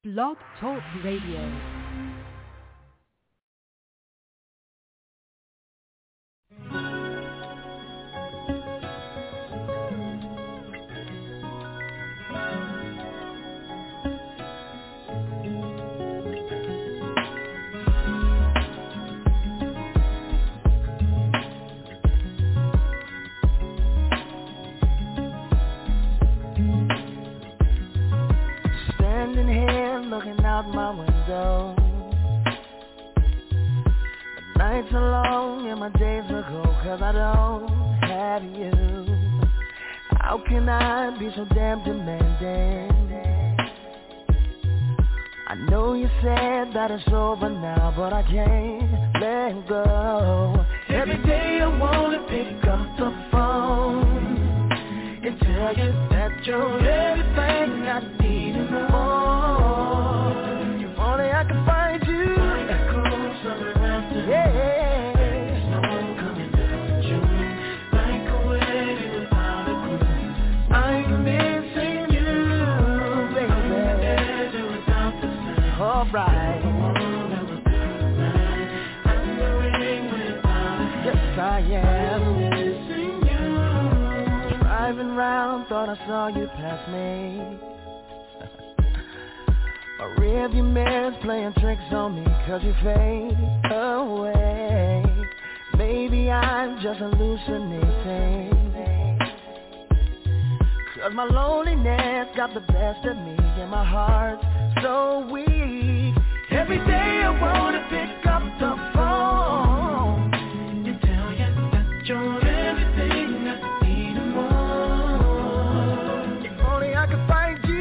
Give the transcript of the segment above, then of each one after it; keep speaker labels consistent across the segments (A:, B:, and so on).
A: Blog Talk Radio.
B: Looking out my window, the nights are long and my days are cold, 'cause I don't have you. How can I be so damn demanding? I know you said that it's over now, but I can't let go. Every day I wanna pick up the phone and tell you that you're everything I need and more. If only I could find you. Yeah. There's no one coming down June, like a wedding without a groom. I'm missing you, baby. Without the sun. All right. I'm the ring without a yes, I am. Missing you. Driving round, thought I saw you pass me. My rearview mirror's playing tricks on me, 'cause you fade away. Maybe I'm just hallucinating, 'cause my loneliness got the best of me and my heart's so weak. Every day I wanna pick up the phone and tell you that you're everything I need and more. If only I could find you.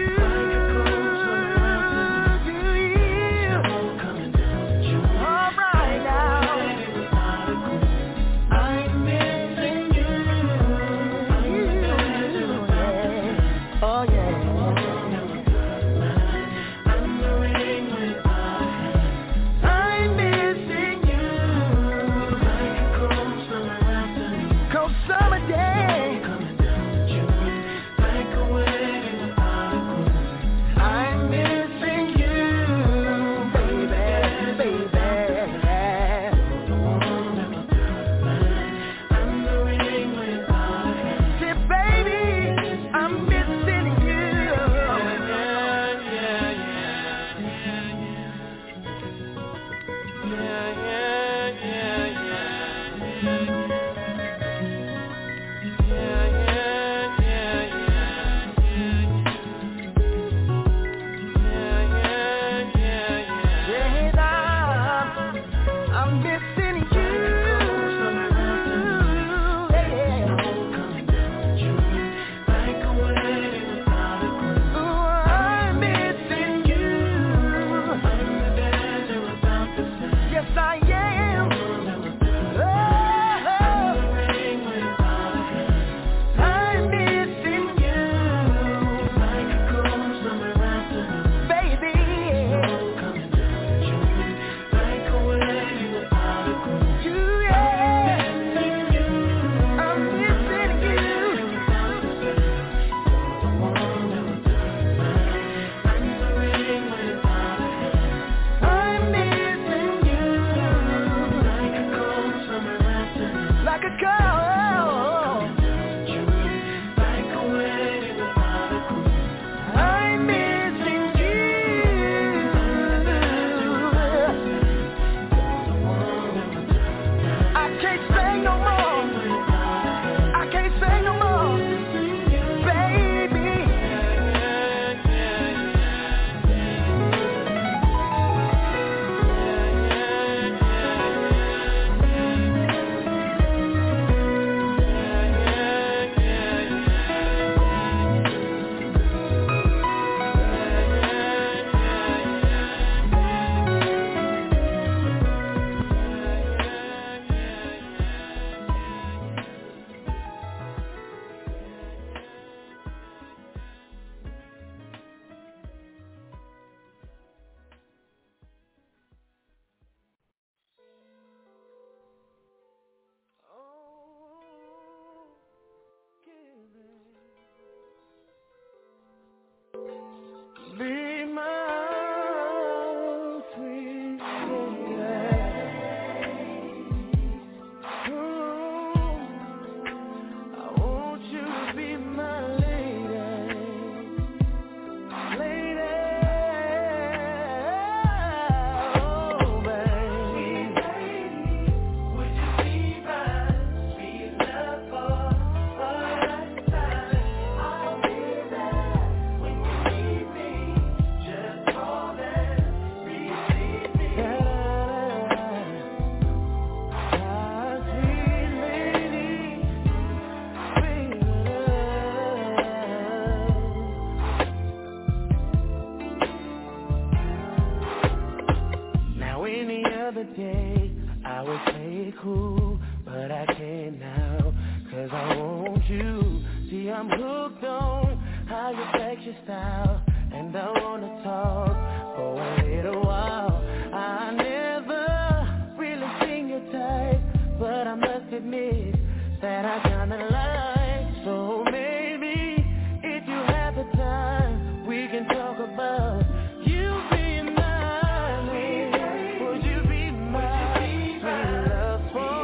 B: other day I would play it cool, but I can't now, 'cause I want you. See, I'm hooked on how you flex your style, and I wanna talk for a little while. I never really seen your type, but I must admit that I kinda like. So maybe if you have the time, we can talk about you being mine. Would you be my sweet love for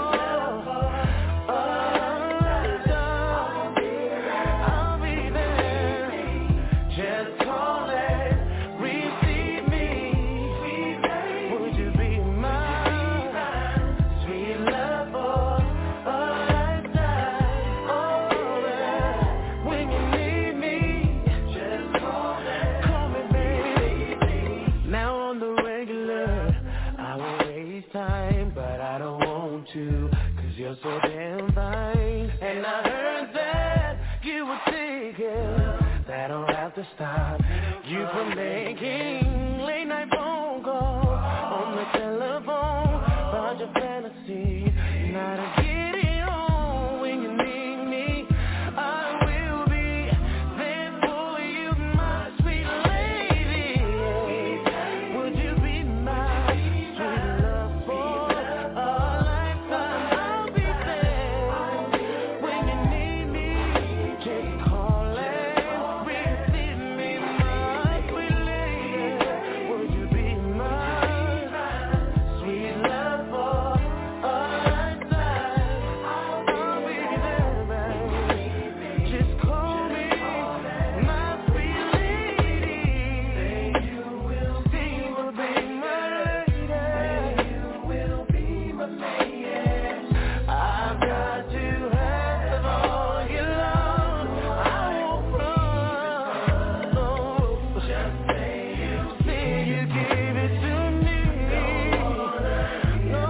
B: I'll be there. Just call and receive me. Would you be my sweet love for a lifetime? Oh, when you need me, just call me, baby. Now on the regular, I won't waste time, but I don't want to, 'cause you're so damn fine. And I heard that you were taken, that don't have to stop you from making late night phone calls on the telephone about your fantasy. Not a get on when you need me. I will be there for you, my sweet lady. Would you be my sweet love for a lifetime? I'll be there when you need me. Just call and receive me, my sweet lady. Would you be my sweet love for a lifetime? I'll be there, baby. Just call me my sweet lady. You will be my lady. You will be my lady. I've got to have all your love. I won't run. No. Just say you give it to me. No.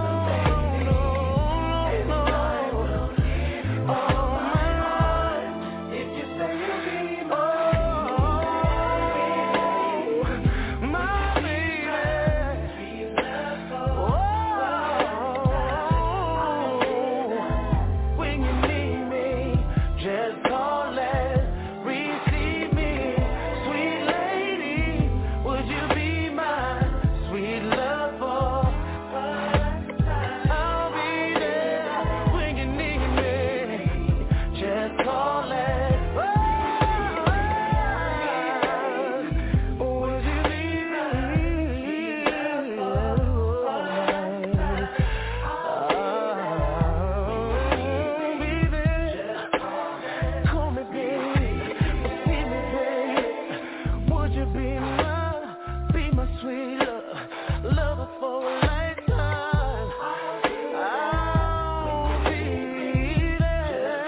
B: All my life, if you say you'll be my baby. When you need me, just call and receive me. Sweet lady, would you be my sweet love for I'll be there when you need me. Just call and would you be I'll be there. Call me, baby. See me, baby. Would you be my sweet lover for a lifetime? I'll be there.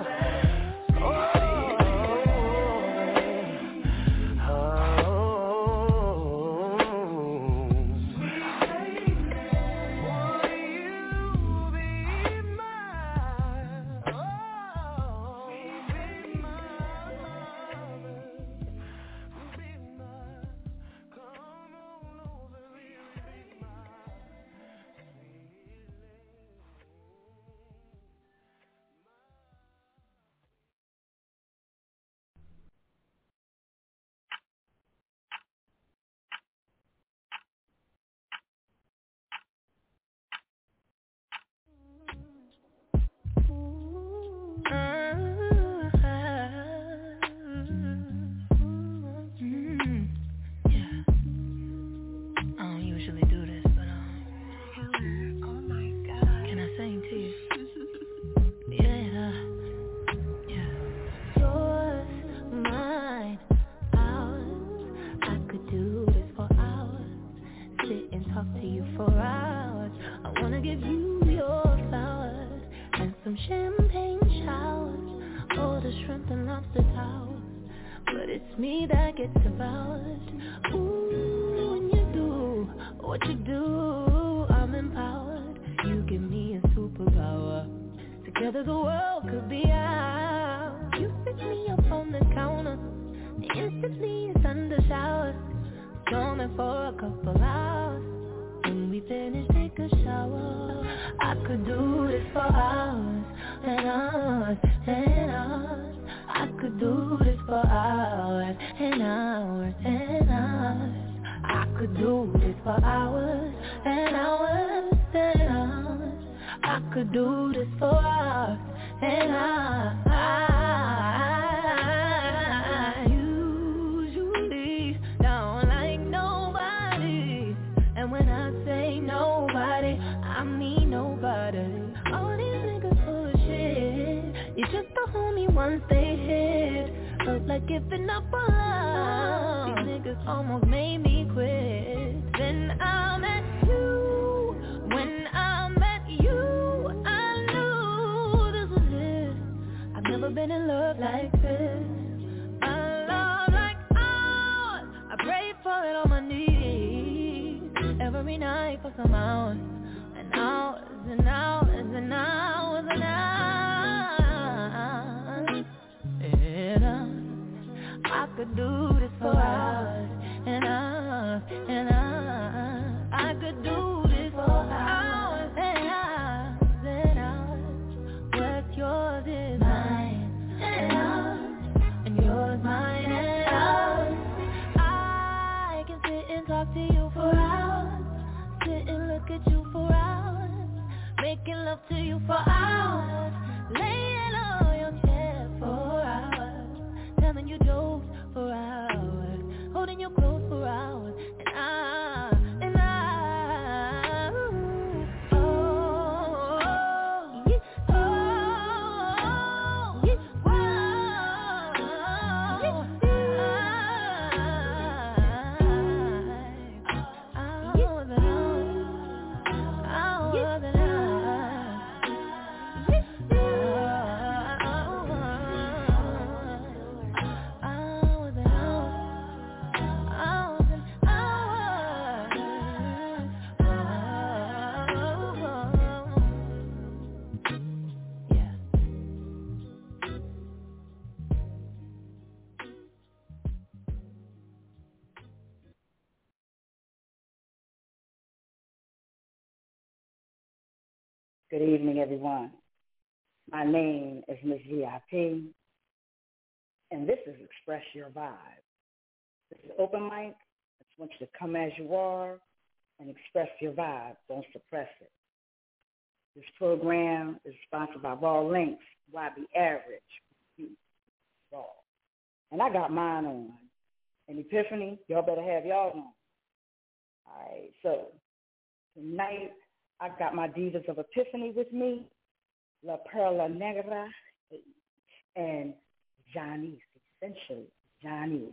B: I don't usually do this, but oh my God, can I sing to you? Yeah. Yours, mine, ours. I could do this for hours. Sit and talk to you for hours. I wanna give you your flowers and some champagne showers. All the shrimp and lobster towers. But it's me that gets devoured. Ooh, when you do what you do, I'm empowered. You give me a superpower. Together the world could be ours. You pick me up on the counter, instantly it's under showers. Storming for a couple hours. When we finish, take
C: take a shower. I could do this for hours and hours and hours. I could do this for hours and hours and hours. I could do this for hours and hours and hours. I could do this for hours and hours. I usually don't like nobody, and when I say nobody, I mean nobody. All these niggas full of shit. You just a homie once they hit. Felt like giving up on love. These niggas almost made me quit. Then I met you. When I met you, I knew this was it. I've never been in love like this. A love like ours. I pray for it on my knees every night for some hours and hours and hours and hours and hours. And I could do this for hours and hours and hours. I could do this for hours and hours and hours. What's yours is mine and ours, and yours mine and ours. I can sit and talk to you for hours, sit and look at you for hours, making love to you for hours, laying on your chair for hours, telling you jokes for hours, holding you close for hours, and
D: Good evening, everyone. My name is Ms. VIP, and this is Express Your Vibe. This is open mic. I just want you to come as you are and express your vibe. Don't suppress it. This program is sponsored by Raw Links, YB Average, Raw. And I got mine on. And Epiphany, y'all better have y'all on. All right, so tonight, I got my Divas of Epiphany with me, La Perla Negra, and Janice, essentially Janice.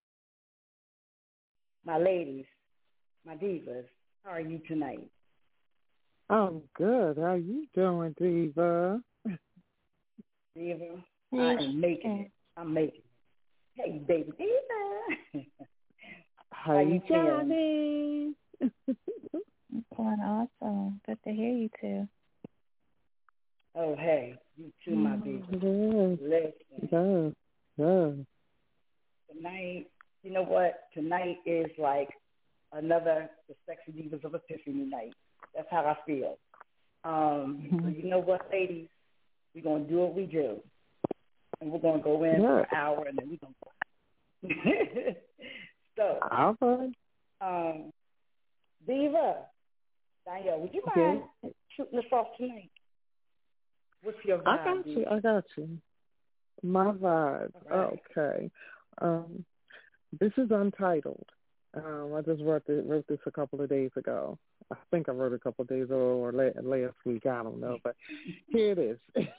D: My ladies, my divas, how are you tonight?
E: I'm good. How you doing, Diva?
D: Diva, I am making it. I'm making it. Hey, baby Diva.
E: How you feeling?
F: I'm doing awesome. Good to hear you too.
D: Oh, hey, you too, my baby.
E: Listen. Yeah.
D: Tonight, you know what? Tonight is like another the Sexy Divas of Epiphany night. That's how I feel. So you know what, ladies? We're going to do what we do. And we're going to go in for an hour, and then we're going to go. So, Diva, Danielle, would you mind shooting us off tonight? What's your vibe?
E: I got you. My vibe.
D: Right.
E: Okay. This is Untitled. I just wrote this a couple of days ago. I think I wrote it a couple of days ago or last week. I don't know, but here it is.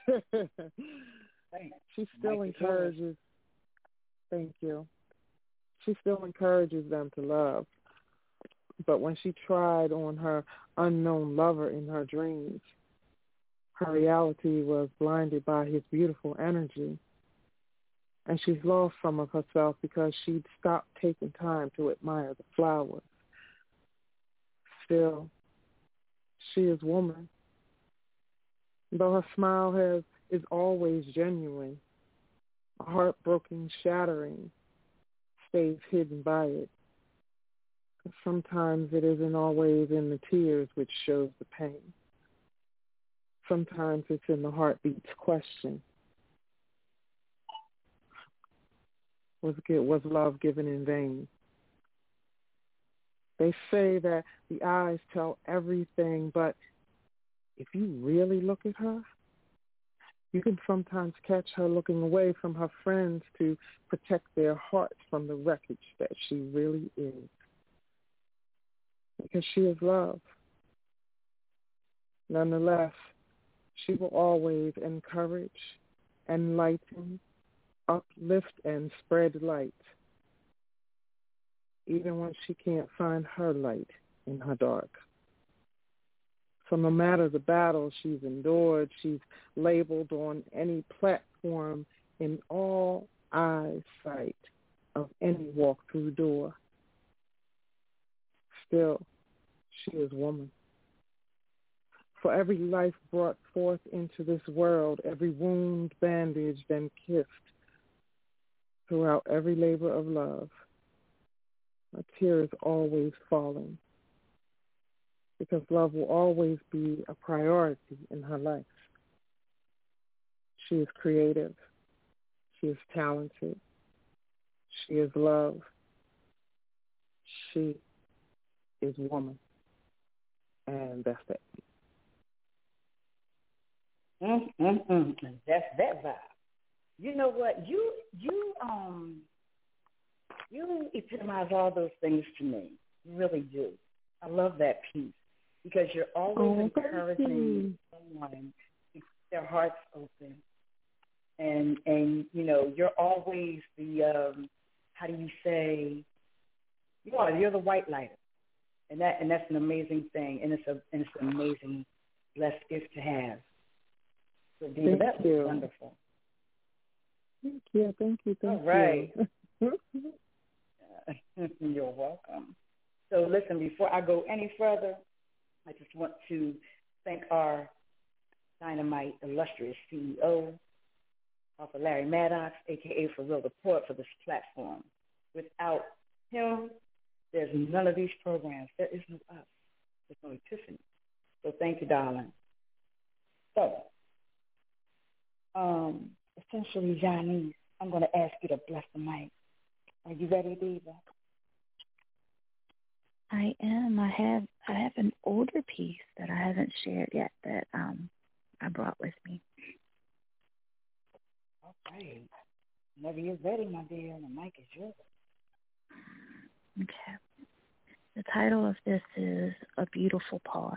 E: She still encourages. Thank you. She still encourages them to love. But when she tried on her unknown lover in her dreams, her reality was blinded by his beautiful energy. And she's lost some of herself because she'd stopped taking time to admire the flowers. Still, she is woman. Though her smile is always genuine, a heartbroken shattering stays hidden by it. Sometimes it isn't always in the tears which shows the pain. Sometimes it's in the heartbeat's question. Was love given in vain? They say that the eyes tell everything, but if you really look at her, you can sometimes catch her looking away from her friends to protect their hearts from the wreckage that she really is. Because she is love. Nonetheless, she will always encourage, enlighten, uplift, and spread light, even when she can't find her light in her dark. So no matter the battle she's endured, she's labeled on any platform in all eyesight of any walk-through door. Still, she is woman. For every life brought forth into this world, every wound bandaged and kissed, throughout every labor of love, a tear is always falling, because love will always be a priority in her life. She is creative. She is talented. She is love. She is woman. And that's it.
D: That's that vibe. You know what? You epitomize all those things to me. You really do. I love that piece because you're always encouraging someone to keep their hearts open, and you know you're always the how do you say? You're the white lighter, and that's an amazing thing, and it's an amazing blessed gift to have. So, Diva, that was wonderful.
E: Thank you.
D: All right. You're welcome. So listen, before I go any further, I just want to thank our Dynamite illustrious CEO, Arthur Larry Maddox, a.k.a. For Real Report, for this platform. Without him, there's none of these programs. There is no us. There's no Epiphany. So thank you, darling. So, essentially, Janice, I'm going to ask you to bless the mic. Are you ready, Diva?
F: I am. I have an older piece that I haven't shared yet that I brought with me.
D: Okay. Whenever you're ready, my dear, the mic is yours.
F: Okay. The title of this is A Beautiful Pause.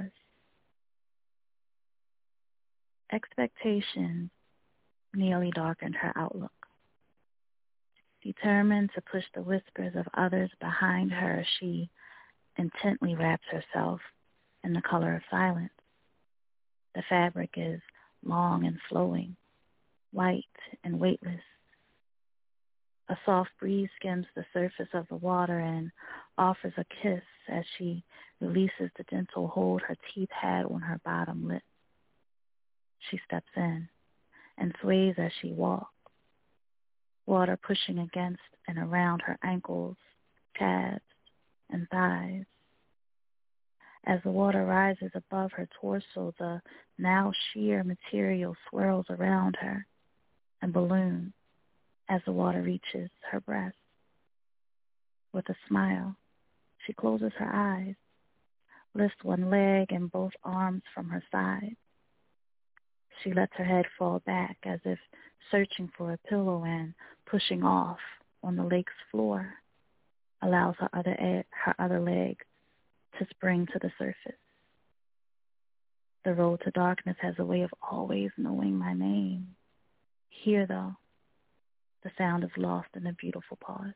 F: Expectations nearly darkened her outlook. Determined to push the whispers of others behind her, she intently wraps herself in the color of silence. The fabric is long and flowing, white and weightless. A soft breeze skims the surface of the water and offers a kiss as she releases the gentle hold her teeth had on her bottom lip. She steps in and sways as she walks, water pushing against and around her ankles, calves, and thighs. As the water rises above her torso, the now sheer material swirls around her and balloons as the water reaches her breast. With a smile, she closes her eyes, lifts one leg and both arms from her side. She lets her head fall back as if searching for a pillow and pushing off on the lake's floor, allows her other leg to spring to the surface. The road to darkness has a way of always knowing my name. Here, though, the sound is lost in a beautiful pause.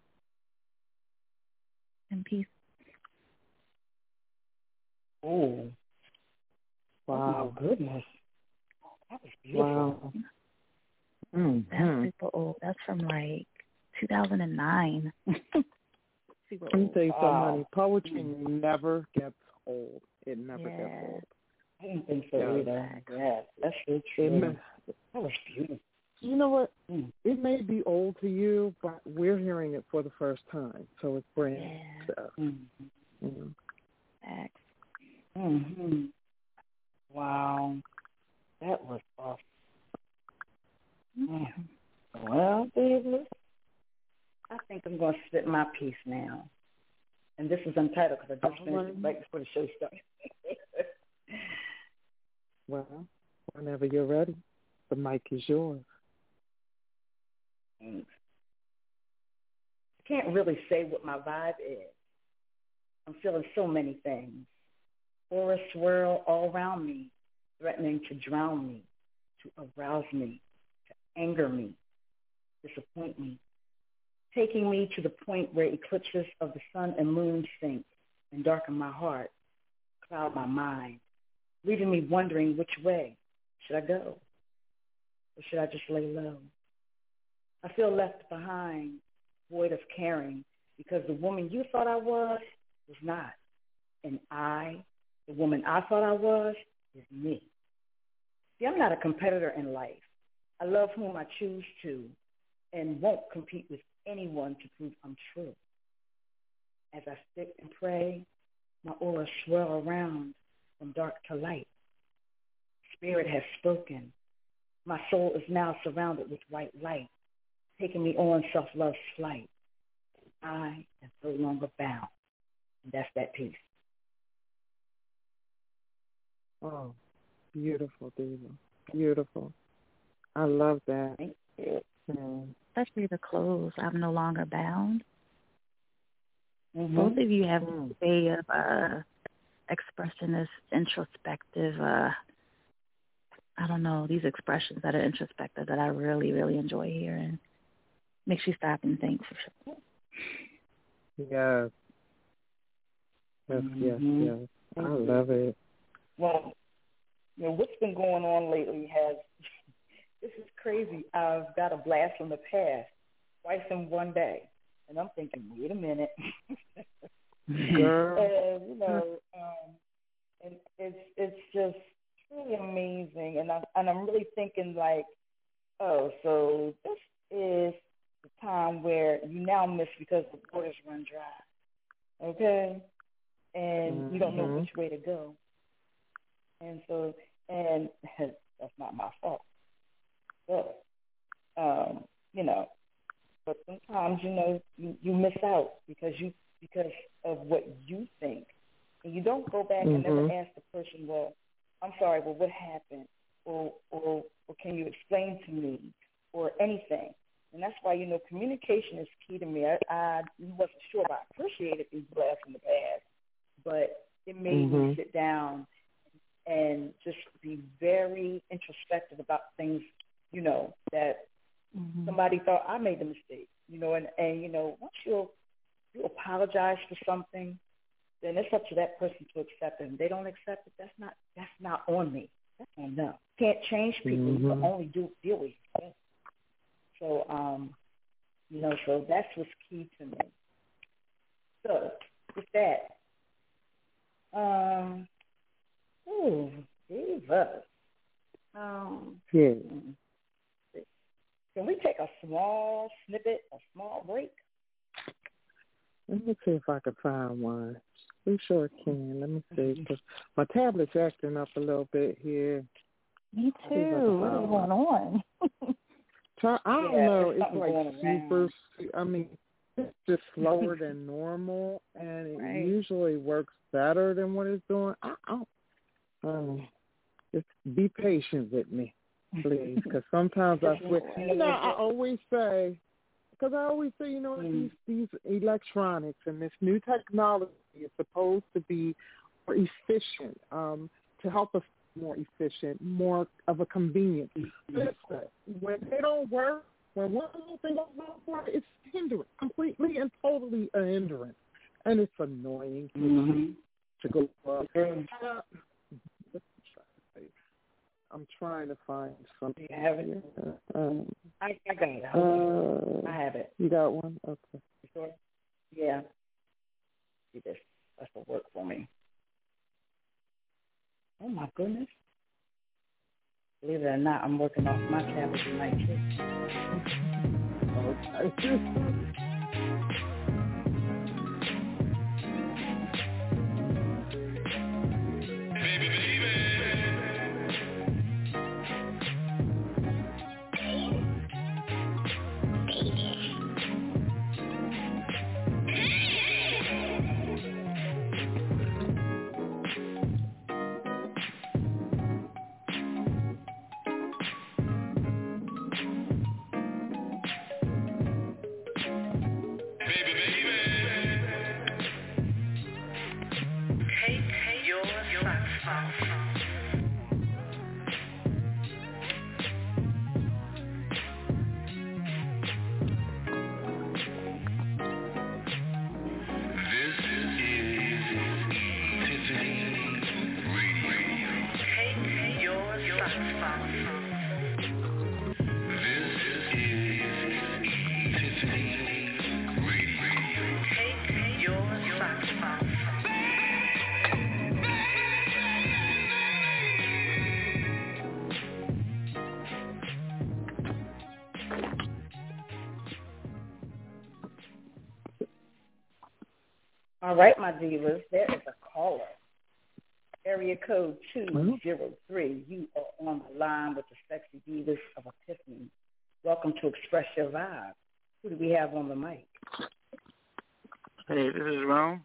F: In peace.
D: Oh. Wow. Oh, goodness. That was beautiful.
E: Wow.
F: That's super old. That's from like 2009.
E: Let me tell you something, honey. Poetry never gets old. It never gets old.
D: I didn't think so either. Yeah, that's so true. That was beautiful.
E: You know what? It may be old to you, but we're hearing it for the first time, so it's brand new stuff.
F: Thanks.
D: Wow, that was awesome. Well, baby, I think I'm going to spit my piece now. And this is untitled because I just finished it right before the show started.
E: Well, whenever you're ready, the mic is yours.
D: Thanks. I can't really say what my vibe is. I'm feeling so many things. Auras swirl all around me, threatening to drown me, to arouse me, to anger me, disappoint me, taking me to the point where eclipses of the sun and moon sink and darken my heart, cloud my mind, leaving me wondering which way should I go, or should I just lay low? I feel left behind, void of caring, because the woman you thought I was not. And the woman I thought I was, is me. See, I'm not a competitor in life. I love whom I choose to and won't compete with anyone to prove I'm true. As I sit and pray, my aura swirl around from dark to light. Spirit has spoken. My soul is now surrounded with white light, taking me on self-love's flight. I am no longer bound. And that's that piece.
E: Oh, beautiful, Diva. Beautiful. I love that.
D: Thank you.
F: Especially the close, I'm no longer bound.
D: Mm-hmm.
F: Both of you have a way of expressing this introspective, I don't know, these expressions that are introspective that I really, really enjoy hearing. Makes you stop and think for sure.
E: Yes. Yes. I love it.
D: Well, what's been going on lately this is crazy. I've got a blast from the past twice in one day. And I'm thinking, wait a minute.
E: Girl.
D: And, it's just truly amazing. And I'm really thinking like, oh, so this is the time where you now miss because the waters run dry. Okay? And you don't know which way to go. And so, and that's not my fault. But, but sometimes, you miss out because of what you think. And you don't go back and never ask the person, well, I'm sorry, well, what happened? Or can you explain to me? Or anything. And that's why, communication is key to me. I wasn't sure, but I appreciated these blasts in the past. But it made me sit down and just be very introspective about things, that somebody thought I made the mistake, and once you apologize for something, then it's up to that person to accept it. If they don't accept it, that's not on me. That's on them. Can't change people. You can only deal with yourself. So, so that's what's key to me. So, with that, Diva. Can we take a small snippet, a small break?
E: Let me see if I can find one. We sure can. Let me see. 'Cause my tablet's acting up a little bit here.
F: Me too. What is going on?
E: I don't know. It's like super. I mean, it's just slower than normal, and it usually works better than what it's doing. Just be patient with me, please, because sometimes I swear. I always say, these electronics and this new technology is supposed to be more efficient, to help us more efficient, more of a convenience. When they don't work, when one little thing don't work, it's hindrance, completely and totally a hindrance, and it's annoying to go up. I'm trying to find something.
D: You have it? I got it. I have it.
E: You got one? Okay.
D: You sure? Yeah. See this. That's will work for me. Oh, my goodness. Believe it or not, I'm working off my tablet tonight, too.
E: Okay.
D: All right, my divas, there is a caller. Area code 203. You are on the line with the sexy divas of Epiphany. Welcome to Express Your Vibe. Who do we have on the mic?
G: Hey, this is Rome.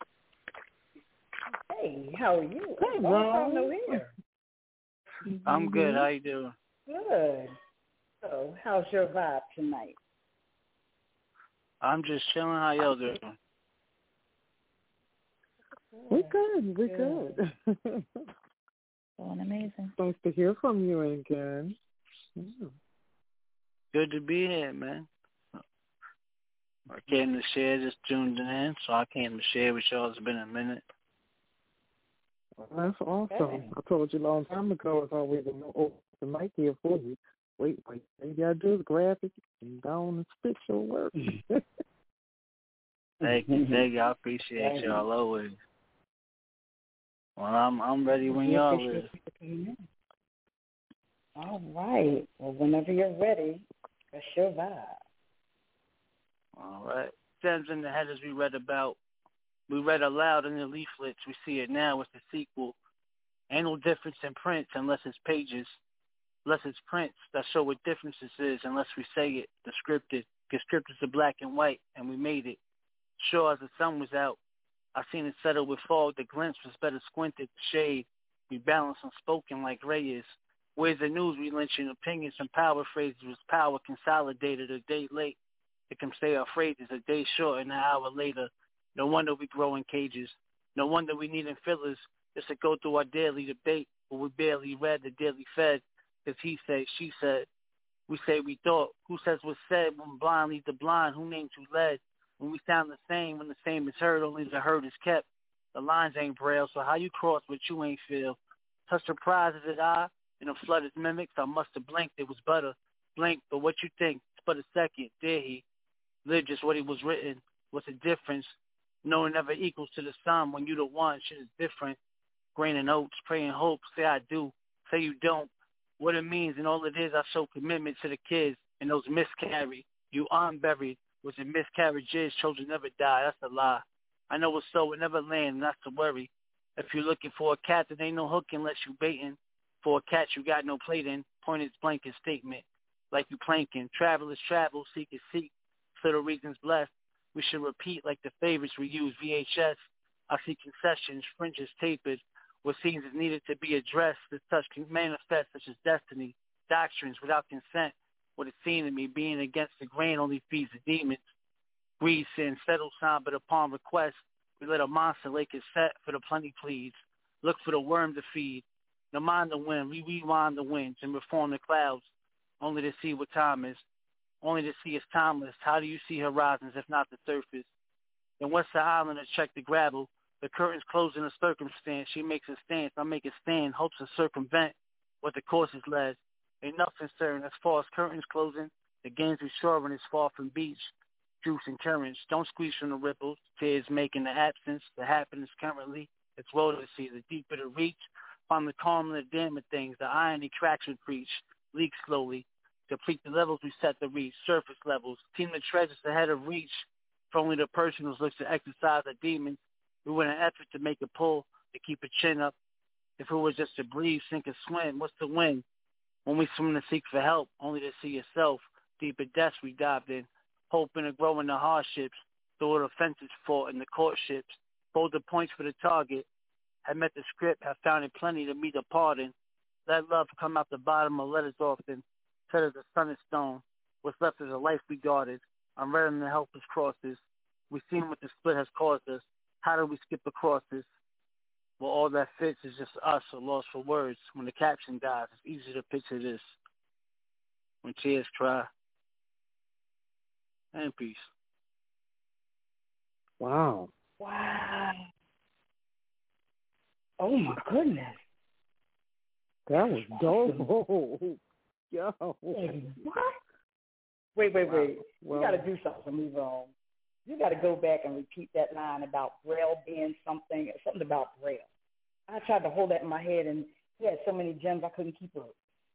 D: Hey, how are you?
E: Hey,
D: Rome.
E: Rome.
G: I'm good. How you doing?
D: Good. So, how's your vibe tonight?
G: I'm just chilling. How y'all doing?
E: We're good. We're good.
F: Doing amazing.
E: Nice to hear from you again. Yeah.
G: Good to be here, man. I came to share, just tuned in, so I came to share with y'all. It's been a minute.
E: That's awesome. Okay. I told you a long time ago it's always an open mic here for you. Wait, all you gotta do is grab it and go on and spit your work.
G: Thank you. I appreciate y'all always. Well, I'm ready when y'all is.
D: All right. Well, whenever you're ready, that's your vibe.
G: All right. Stems in the headers we read about. We read aloud in the leaflets. We see it now with the sequel. Ain't no difference in prints unless it's pages. Unless it's prints that show what differences is unless we say it. The scripted. Because scripteds are black and white, and we made it. Sure as the sun was out, I seen it settle with fog. The glimpse was better squinted. Shade. We balance unspoken like Ray is. Where's the news? We lynching opinions and power phrases was power consolidated a day late. It can stay our phrases a day short and an hour later. No wonder we grow in cages. No wonder we needing fillers just to go through our daily debate, but we barely read the daily fed. Cause he said, she said. We say we thought. Who says what's said? When blind lead the blind, who named who led? When we sound the same, when the same is heard, only the heard is kept. The lines ain't braille, so how you cross what you ain't feel? Touch surprise as it I, in a flood of mimics, I must have blinked, it was butter. Blink, but what you think? It's but a second, there he lived just what he was written. What's the difference? Knowing never equals to the sum. When you the one, shit is different. Grain and oats, pray and hope, say I do, say you don't. What it means and all it is, I show commitment to the kids and those miscarried. You unburied. Was it miscarriages? Children never die. That's a lie. I know it's so. It never land. Not to worry. If you're looking for a cat, there ain't no hook unless you baiting. For a cat, you got no plate in. Point is blanket statement. Like you planking. Travelers travel. Seekers seek. For the reasons blessed. We should repeat like the favorites we use. VHS. I see concessions. Fringes tapered. What seems is needed to be addressed. This touch can manifest such as destiny. Doctrines without consent. What it seemed to me, being against the grain only feeds the demons. Greed, sin, settle sign, but upon request, we let a monster lake is set for the plenty please. Look for the worm to feed. No mind the wind, we rewind the winds and reform the clouds, only to see what time is. Only to see it's timeless. How do you see horizons if not the surface? Then what's the island to check the gravel? The curtains close in a circumstance. She makes a stance. I make a stand, hopes to circumvent what the course is led. Ain't nothing certain as far as curtains closing. The games we soaring is far from beach. Juice and currents. Don't squeeze from the ripples. Tears making the absence. The happiness currently. It's well to see. The deeper the reach, Find the calm and the damn of things. The irony cracks we preach. Leak slowly. Complete the levels we set to reach. Surface levels. Team the treasures ahead of reach. For only the person who looks to exercise a demon. We went an effort to make a pull. To keep a chin up. If it was just to breathe, sink or swim, what's the win? When we swim to seek for help, only to see yourself. Deep in depths we dived in. Hoping to grow in the hardships. Through the offenses fought in the courtships. Bold the points for the target. Had met the script, have found it plenty to meet a pardon. Let love come out the bottom of letters often. Said as the sun is stone. What's left is a life we guarded. I'm ready to help us crosses. We've seen what the split has caused us. How do we skip across this? Well, all that fits is just us, or lost for words. When the caption dies, it's easy to picture this. When tears cry. And peace.
E: Wow.
D: Wow. Oh, my goodness.
E: That was dope. Yo.
D: What? Wait.
E: Well,
D: You got to do something to move on. You got to go back and repeat that line about Braille being something about Braille. I tried to hold that in my head, and he had so many gems I couldn't keep up.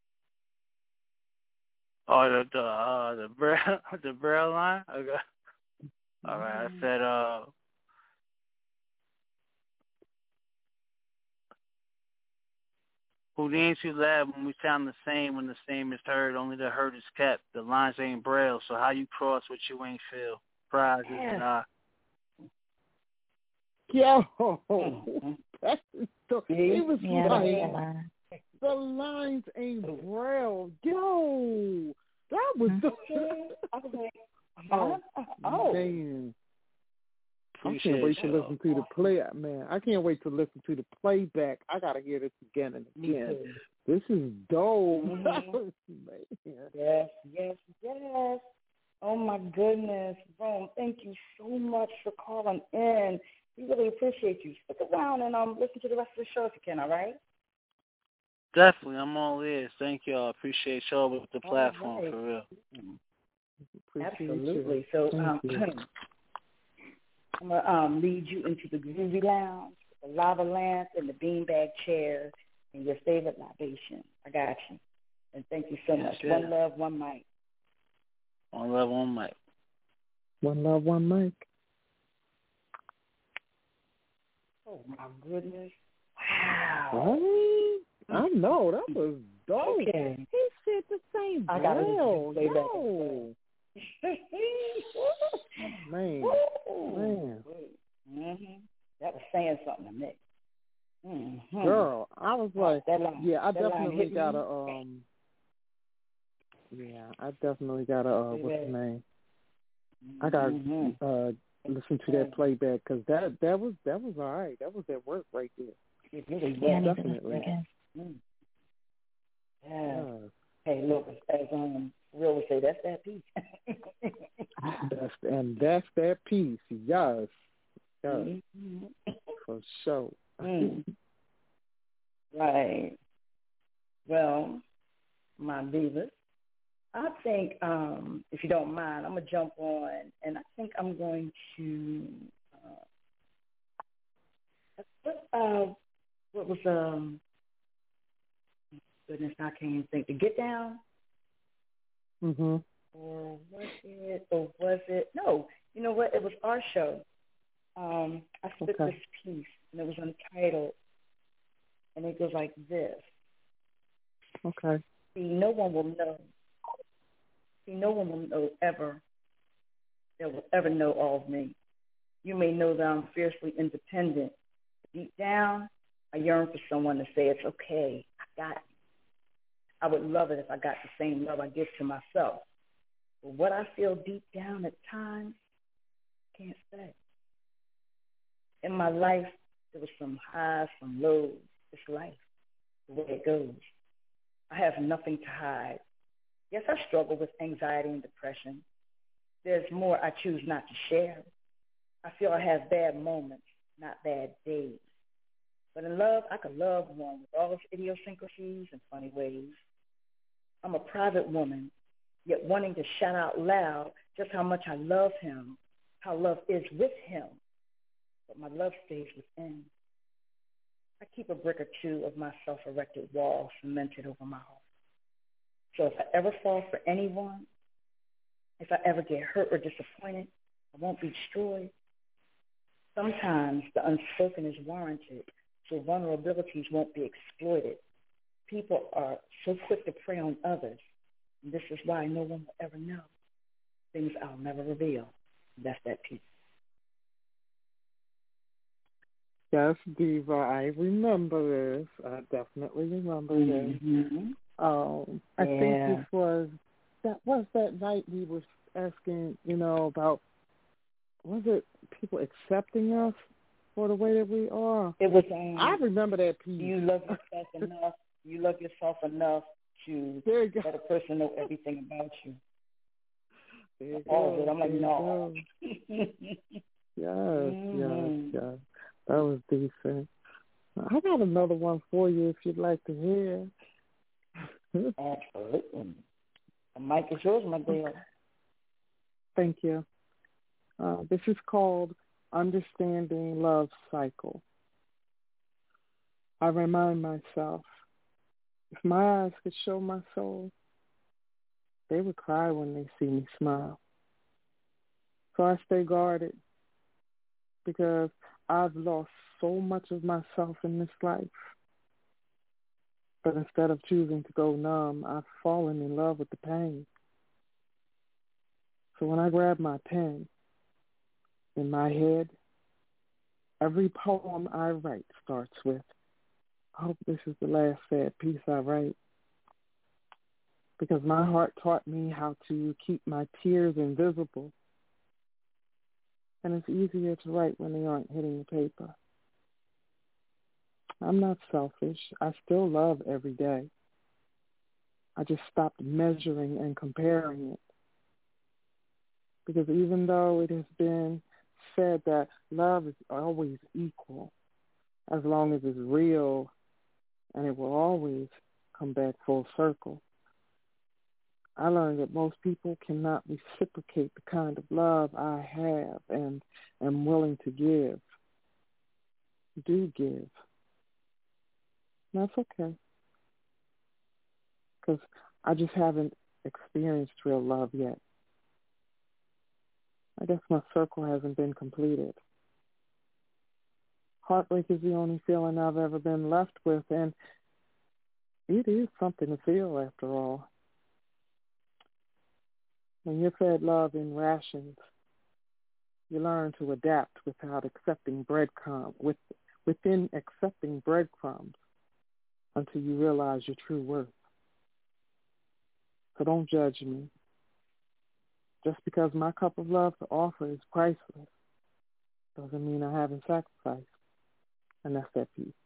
G: Oh, the Braille line? Okay. All right, I said, Houdini's too loud when we sound the same when the same is heard, only the hurt is kept. The lines ain't Braille, so how you cross what you ain't feel? Prizes and
E: Yo, that's so, it was like, the lines ain't Braille. Yo, that was so.
D: I was like,
E: man. I can't wait to listen to the play, man. I can't wait to listen to the playback. I gotta hear this again and again. This is dope. Man.
D: Yes. Oh my goodness, Rome, thank you so much for calling in. We really appreciate you. Stick around and listen to the rest of the show if you can, all right?
G: Definitely, I'm all ears. Thank you all. Appreciate y'all with the platform, for real.
D: Absolutely. So I'm going to lead you into the groovy lounge, the lava lamp, and the beanbag chair, and your favorite libation. I got you. And thank you so much. One love, one mic.
G: One love, one mic.
E: One love, one mic.
D: Oh, my goodness. Wow.
E: Right? I know. That was dope.
D: Okay.
E: He said the same.
D: I got to say
E: that. Man.
D: Mm-hmm. That was saying something to me. Mm-hmm.
E: Girl, I was like, I definitely got to, what's the name? I got to listen to that playback because that was all right. That was that work right there.
D: It really
F: was.
D: Definitely. Yeah. Hey, look, as Real would say, that's that piece.
E: that's that piece. Yes.
D: Mm-hmm.
E: For sure.
D: Right. Well, my divas, I think, if you don't mind, I'm going to jump on, and I think I'm going to, what was, goodness, I can't even think, The Get Down?
E: Mm-hmm.
D: Or was it, no, you know what, it was our show. I spit this piece, and it was untitled, and it goes like this.
E: Okay.
D: See, no one will know ever that will ever know all of me. You may know that I'm fiercely independent. Deep down, I yearn for someone to say, it's okay, I got you. I would love it if I got the same love I give to myself. But what I feel deep down at times, I can't say. In my life, there was some highs, some lows. It's life, the way it goes. I have nothing to hide. Yes, I struggle with anxiety and depression. There's more I choose not to share. I feel I have bad moments, not bad days. But in love, I could love one with all its idiosyncrasies and funny ways. I'm a private woman, yet wanting to shout out loud just how much I love him, how love is with him. But my love stays within. I keep a brick or two of my self-erected wall cemented over my heart. So if I ever fall for anyone, if I ever get hurt or disappointed, I won't be destroyed. Sometimes the unspoken is warranted, so vulnerabilities won't be exploited. People are so quick to prey on others, and this is why no one will ever know things I'll never reveal. That's that piece.
E: Yes, Diva, I remember this. I definitely remember this. I think this was that night we were asking, about, was it people accepting us for the way that we are?
D: It was.
E: I remember that piece.
D: You love yourself enough. You love yourself enough to let a person know everything about you. All of it. I'm like, no.
E: Yes. That was decent. I got another one for you if you'd like to hear.
D: Absolutely. The mic is yours, my dear.
E: Thank you. This is called Understanding Love Cycle. I remind myself, if my eyes could show my soul, they would cry when they see me smile. So I stay guarded because I've lost so much of myself in this life. But instead of choosing to go numb, I've fallen in love with the pain. So when I grab my pen, in my head, every poem I write starts with, I hope this is the last sad piece I write. Because my heart taught me how to keep my tears invisible. And it's easier to write when they aren't hitting the paper. I'm not selfish. I still love every day. I just stopped measuring and comparing it. Because even though it has been said that love is always equal, as long as it's real, and it will always come back full circle, I learned that most people cannot reciprocate the kind of love I have and am willing to give. Do give. That's okay. Because I just haven't experienced real love yet. I guess my circle hasn't been completed. Heartbreak is the only feeling I've ever been left with, and it is something to feel after all. When you're fed love in rations, you learn to adapt within accepting breadcrumbs until you realize your true worth. So don't judge me. Just because my cup of love to offer is priceless doesn't mean I haven't sacrificed. And that's that piece.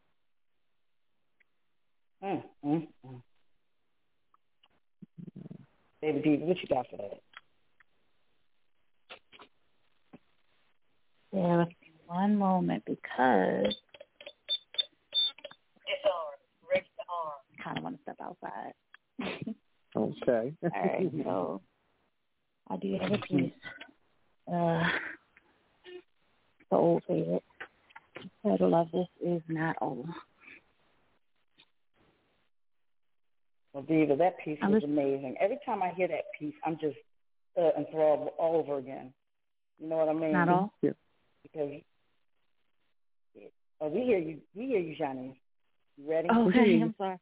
D: David D, what you got for that?
F: Yeah, let's see one moment because I kind of want to step outside.
E: Okay.
F: All right, so I do have a piece. The old favorite. The title of this is Not All.
D: Well, Diva, that piece was amazing. Every time I hear that piece, I'm just enthralled all over again. You know what I mean?
F: Not all?
E: Yeah.
D: Because we hear you, Johnny. You ready?
F: Okay, I'm sorry.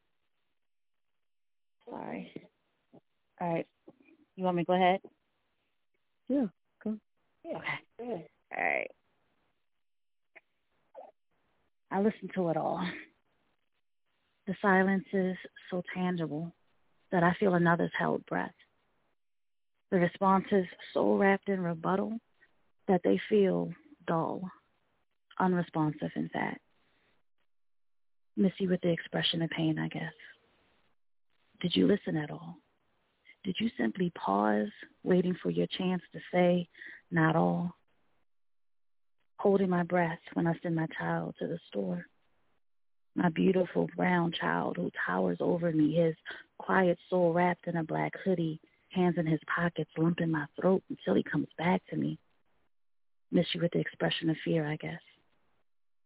F: Sorry. All right. You want me to go ahead?
E: Yeah, go.
D: Yeah.
F: Okay.
D: Good.
F: All right. I listened to it all. The silence is so tangible that I feel another's held breath. The response is so wrapped in rebuttal that they feel dull, unresponsive, in fact. Miss you with the expression of pain, I guess. Did you listen at all? Did you simply pause, waiting for your chance to say, not all? Holding my breath when I send my child to the store. My beautiful brown child who towers over me, his quiet soul wrapped in a black hoodie, hands in his pockets, lump in my throat until he comes back to me. Miss you with the expression of fear, I guess.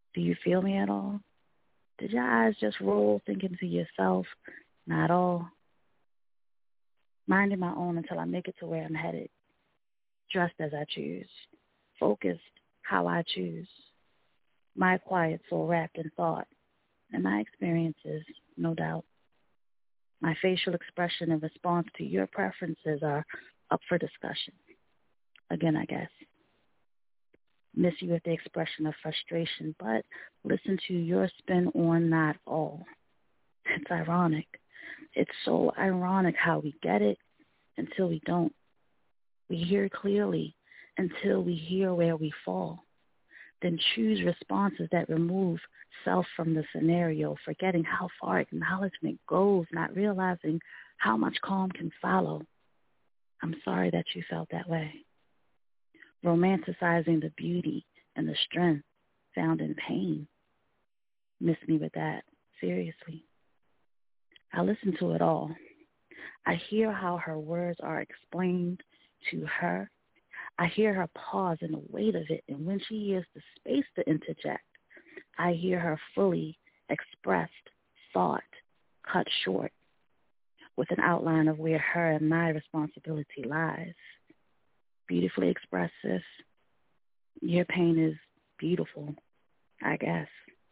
F: Do you feel me at all? Did your eyes just roll thinking to yourself, not all? Minding my own until I make it to where I'm headed. Dressed as I choose. Focused how I choose. My quiet soul wrapped in thought. And my experiences, no doubt. My facial expression in response to your preferences are up for discussion. Again, I guess. Miss you with the expression of frustration, but listen to your spin on not all. It's ironic. It's so ironic how we get it until we don't. We hear clearly until we hear where we fall. Then choose responses that remove self from the scenario, forgetting how far acknowledgement goes, not realizing how much calm can follow. I'm sorry that you felt that way. Romanticizing the beauty and the strength found in pain. Miss me with that, seriously. I listen to it all. I hear how her words are explained to her. I hear her pause in the weight of it, and when she hears the space to interject, I hear her fully expressed thought cut short with an outline of where her and my responsibility lies. Beautifully expressed, sis. Your pain is beautiful, I guess.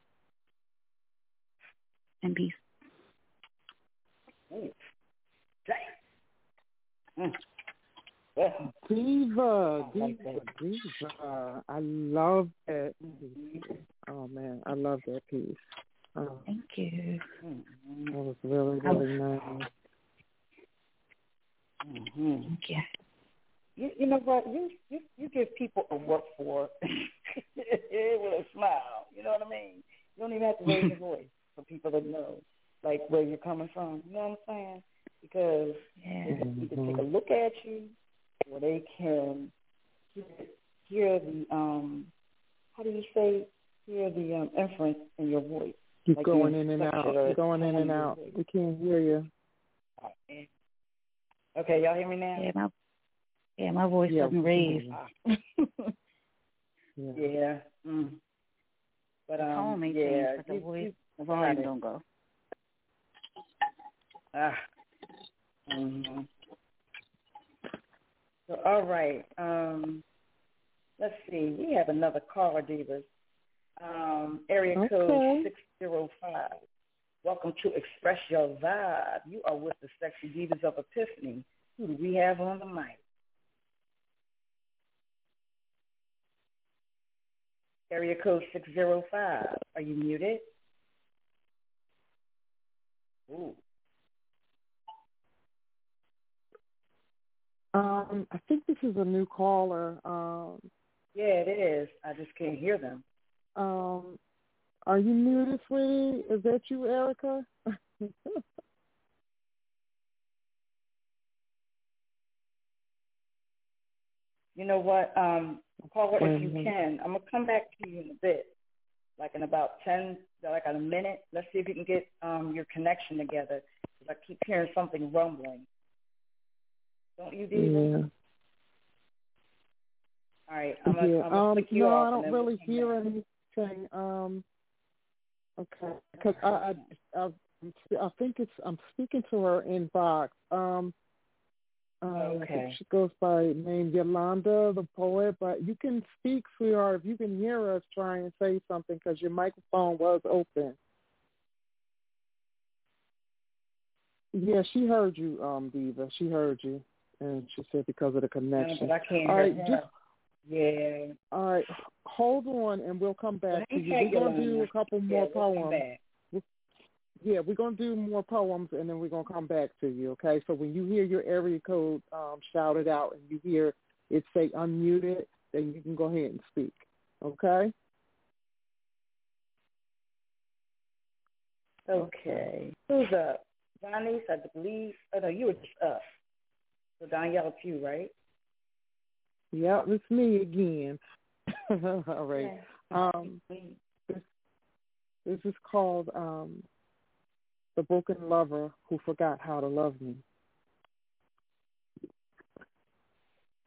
F: And peace.
E: Diva. I love that piece. Oh, man, I love that piece.
F: Thank you.
E: That was really, really nice.
F: Thank you.
D: You know what? You give people a work for with a smile. You know what I mean? You don't even have to raise your voice for people to know, like, where you're coming from. You know what I'm saying? Because they can either take a look at you, or they can hear the how do you say? Hear the inference in your voice.
E: You're
D: like
E: going in and out. You're going in and out. We can't hear you.
D: Okay, y'all hear me now?
F: My voice wasn't raised.
D: Yeah. Mm. But
F: the tone may change, but the voice, the volume don't go.
D: Mm-hmm. So, all right. Let's see. We have another caller, Divas. Area code 605. Welcome to Express Your Vibe. You are with the Sexy Divas of Epiphany. Who do we have on the mic? Area code 605. Are you muted? Ooh.
E: I think this is a new caller.
D: Yeah, it is. I just can't hear them.
E: Are you muted, sweetie? Is that you, Erica?
D: You know what? Caller, if you can, I'm going to come back to you in a bit, like in about in a minute. Let's see if you can get your connection together. I keep hearing something rumbling. Don't you, Diva?
E: Yeah.
D: All right. I'm gonna flick you off.
E: I don't really hear anything. Okay. Because I think I'm speaking to her inbox.
D: Okay.
E: I think she goes by name Yolanda, the poet. But you can speak, sweetheart. If you can hear us, try and say something because your microphone was open. Yeah, she heard you, Diva. She heard you, and she said because of the connection.
D: No, but I can't hear her. Yeah.
E: All right. Hold on, and we'll come back to you. We're going to do a couple more poems. We're going to do more poems, and then we're going to come back to you, okay? So when you hear your area code shouted out and you hear it say unmuted, then you can go ahead and speak, okay?
D: Okay. Who's up? Donnie, I believe. Oh, no, you were just up. So Danielle, it's you, right?
E: Yeah, it's me again. All right. This is called The Broken Lover Who Forgot How to Love Me.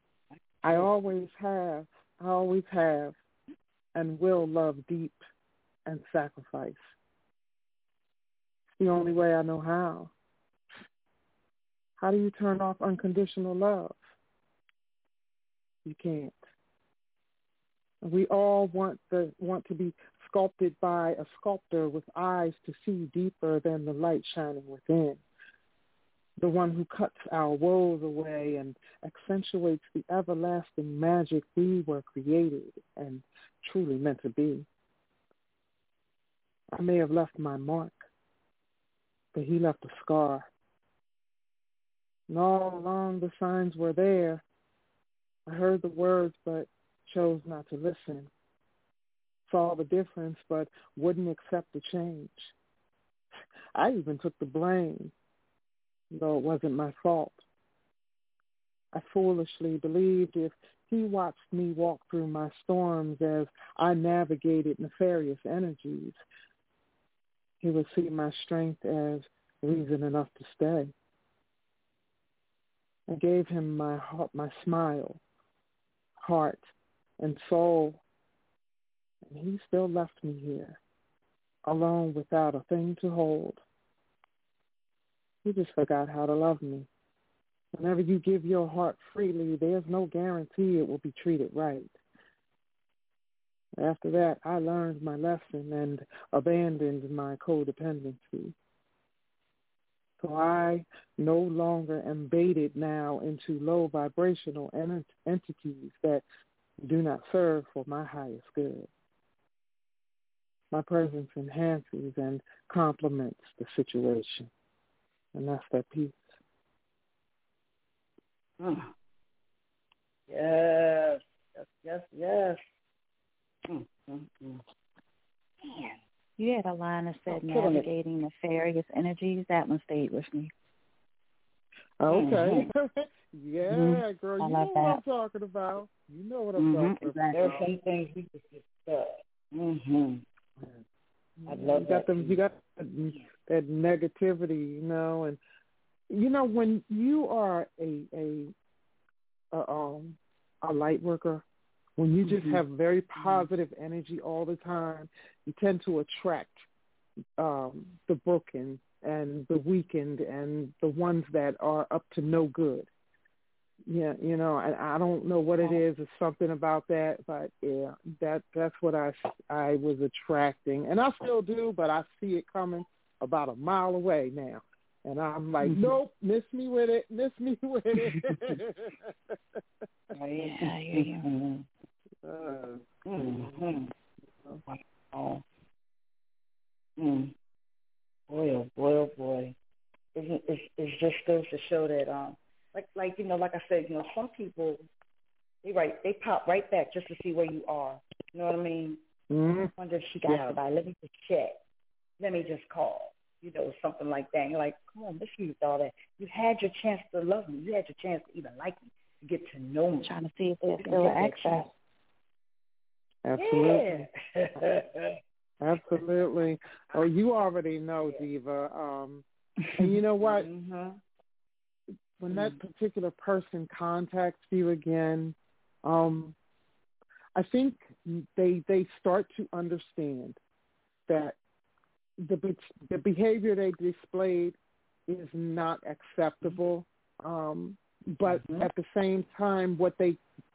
E: I always have, and will love deep and sacrifice. It's the only way I know how. How do you turn off unconditional love? You can't. We all want to be sculpted by a sculptor with eyes to see deeper than the light shining within. The one who cuts our woes away and accentuates the everlasting magic we were created and truly meant to be. I may have left my mark, but he left a scar. And all along the signs were there. I heard the words but chose not to listen. Saw the difference but wouldn't accept the change. I even took the blame, though it wasn't my fault. I foolishly believed if he watched me walk through my storms as I navigated nefarious energies, he would see my strength as reason enough to stay. I gave him my heart, my smile, heart, and soul, and he still left me here, alone without a thing to hold. He just forgot how to love me. Whenever you give your heart freely, there's no guarantee it will be treated right. After that, I learned my lesson and abandoned my codependency. So I no longer am baited now into low vibrational entities that do not serve for my highest good. My presence enhances and complements the situation. And that's that piece.
D: Yes. Man.
F: You had a line that said navigating nefarious energies. That one stayed with me.
E: Okay. Yeah, girl, you know
F: that.
E: what I'm talking about. You know what I'm talking about.
D: There are some things we just discuss. I love that.
E: You got that negativity, you know, and you know when you are a light worker, when you just have very positive energy all the time, you tend to attract the broken and the weakened and the ones that are up to no good. Yeah, you know, and I don't know what it is. It's something about that, but yeah, that's what I was attracting, and I still do, but I see it coming about a mile away now, and I'm like, nope, miss me with it.
F: Oh, yeah, I hear you.
D: Boy. It just goes to show that, like you know, like I said, you know, some people they pop right back just to see where you are. You know what I mean? I wonder if she got somebody. Let me just check. Let me just call. You know, something like that. And you're like, come on, let's use all that. You had your chance to love me. You had your chance to even like me, to get to know me.
F: I'm trying to see if there's still access.
E: Absolutely.
D: Yeah.
E: Absolutely. Oh, you already know, Diva. And you know what? When that particular person contacts you again, I think they start to understand that the behavior they displayed is not acceptable. But at the same time, what they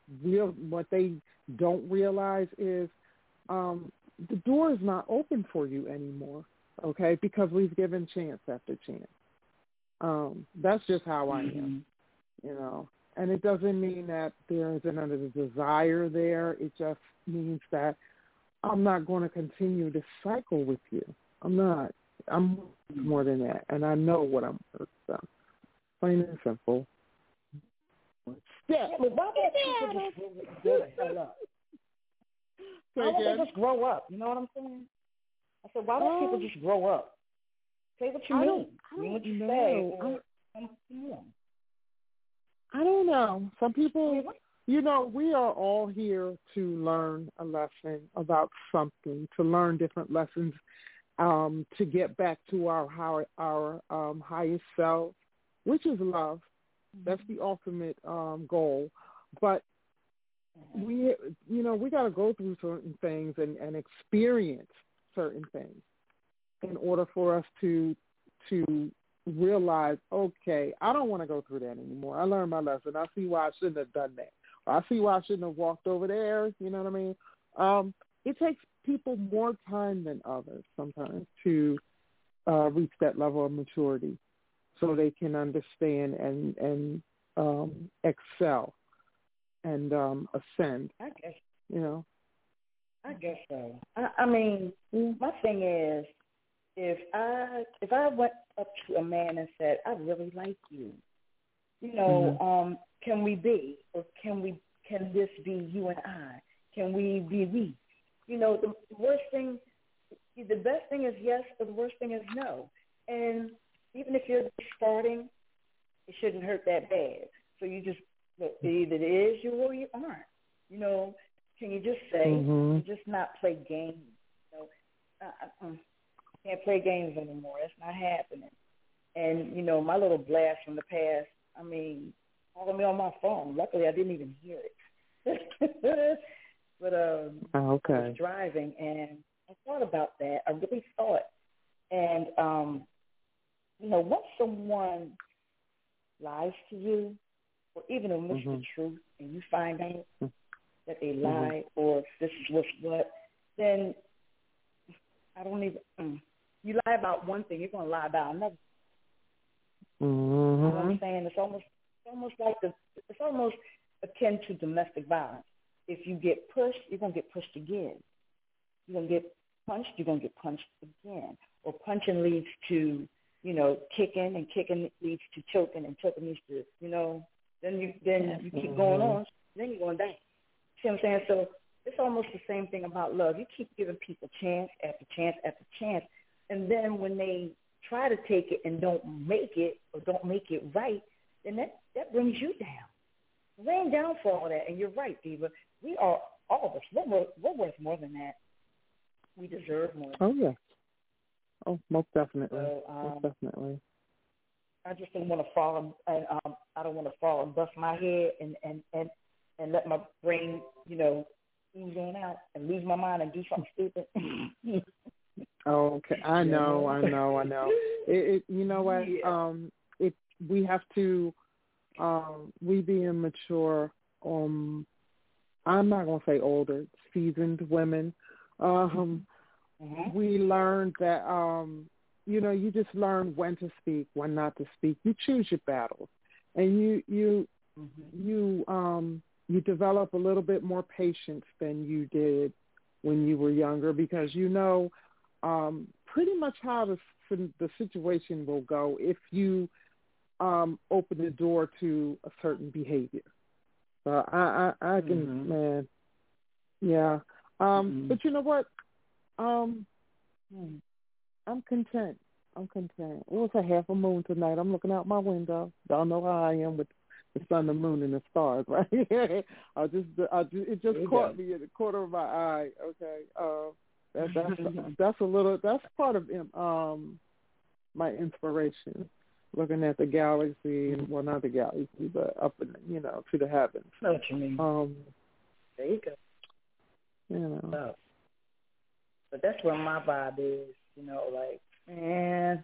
E: don't realize is the door is not open for you anymore. Okay, because we've given chance after chance. That's just how I am, you know. And it doesn't mean that there isn't another desire there. It just means that I'm not going to continue this cycle with you. I'm not. I'm more than that, and I know what I'm worth. So, plain and simple.
D: Yeah, but why don't people just grow the hell up? Why don't they just grow up? You know what I'm saying? I said, why don't people just grow up? Say what you mean. Mean what you say.
E: I don't know. Some people, you know, we are all here to learn a lesson about something, to learn different lessons, to get back to our highest self, which is love. That's the ultimate goal. But we got to go through certain things and experience certain things in order for us to realize, okay, I don't want to go through that anymore. I learned my lesson. I see why I shouldn't have done that. Or I see why I shouldn't have walked over there. You know what I mean? It takes people more time than others sometimes to reach that level of maturity so they can understand and excel and ascend.
D: I guess.
E: You know?
D: I guess so. I mean, my thing is, if I went up to a man and said, I really like you, you know, can we be, or can this be you and I? Can we be we? You know, the best thing is yes, but the worst thing is no. And even if you're starting, it shouldn't hurt that bad. So you just, either it is you or you aren't. You know, can you just say, just not play games? You know, can't play games anymore. It's not happening. And, you know, my little blast from the past, I mean, calling me on my phone. Luckily, I didn't even hear it. But I was driving, and I thought about that. I really thought. And, you know, once someone lies to you, or even omits the truth, and you find out that they lied or this is what's what, then I don't even you lie about one thing, you're going to lie about another. You know what I'm saying? It's almost akin to domestic violence. If you get pushed, you're going to get pushed again. You're going to get punched, you're going to get punched again. Or punching leads to, you know, kicking, and kicking leads to choking, and choking leads to, you know, then you keep going on, then you're going to die. See what I'm saying? So it's almost the same thing about love. You keep giving people chance after chance after chance, and then when they try to take it and don't make it or don't make it right, then that brings you down. Laying down for all that, and you're right, Diva. We are, all of us, we're worth more than that. We deserve more.
E: Oh, yeah. Oh, most definitely.
D: So,
E: most definitely.
D: I just don't want to fall, and I don't want to fall and bust my head and let my brain, you know, ooze on out and lose my mind and do something stupid.
E: Okay, I know. It you know what? Yeah. We have to. We being mature. I'm not gonna say older, seasoned women. We learned that. You know, you just learn when to speak, when not to speak. You choose your battles, and you develop a little bit more patience than you did when you were younger, because you know pretty much how the situation will go if you open the door to a certain behavior. So I can, man, yeah. But you know what? I'm content. It was a half a moon tonight. I'm looking out my window. Y'all know how I am with the sun, the moon, and the stars, right? It just caught me in the corner of my eye. Okay, that's a little. That's part of my inspiration. Looking at the galaxy, and well, not the galaxy, but up in, you know, to the heavens.
D: I know what you mean. There you go.
E: You know.
D: But that's where my vibe is. You know, like, man.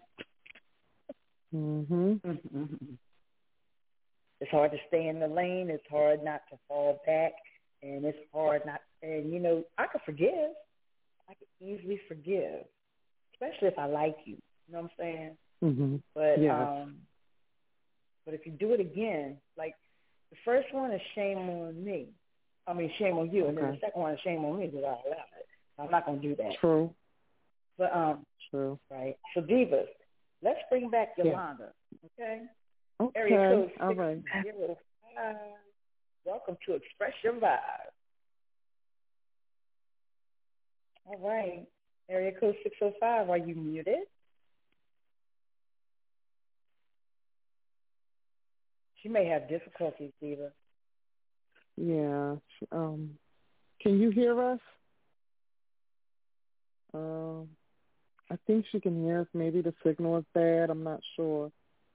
D: It's hard to stay in the lane. It's hard not to fall back, and it's hard not. And you know, I could forgive. I could easily forgive, especially if I like you. You know what I'm saying? But but if you do it again, like the first one is shame on me. I mean, shame on you, and then the second one is shame on me because I allowed it. I'm not going to do that.
E: True.
D: But
E: True.
D: Right. So Divas, let's bring back Yolanda. Okay.
E: Okay.
D: Area code 605.
E: All right.
D: Welcome to Express Your Vibe. All right. Area code 605. Are you muted? She may have difficulties, Diva.
E: Yeah. Can you hear us? I think she can hear us. Maybe the signal is bad. I'm not sure.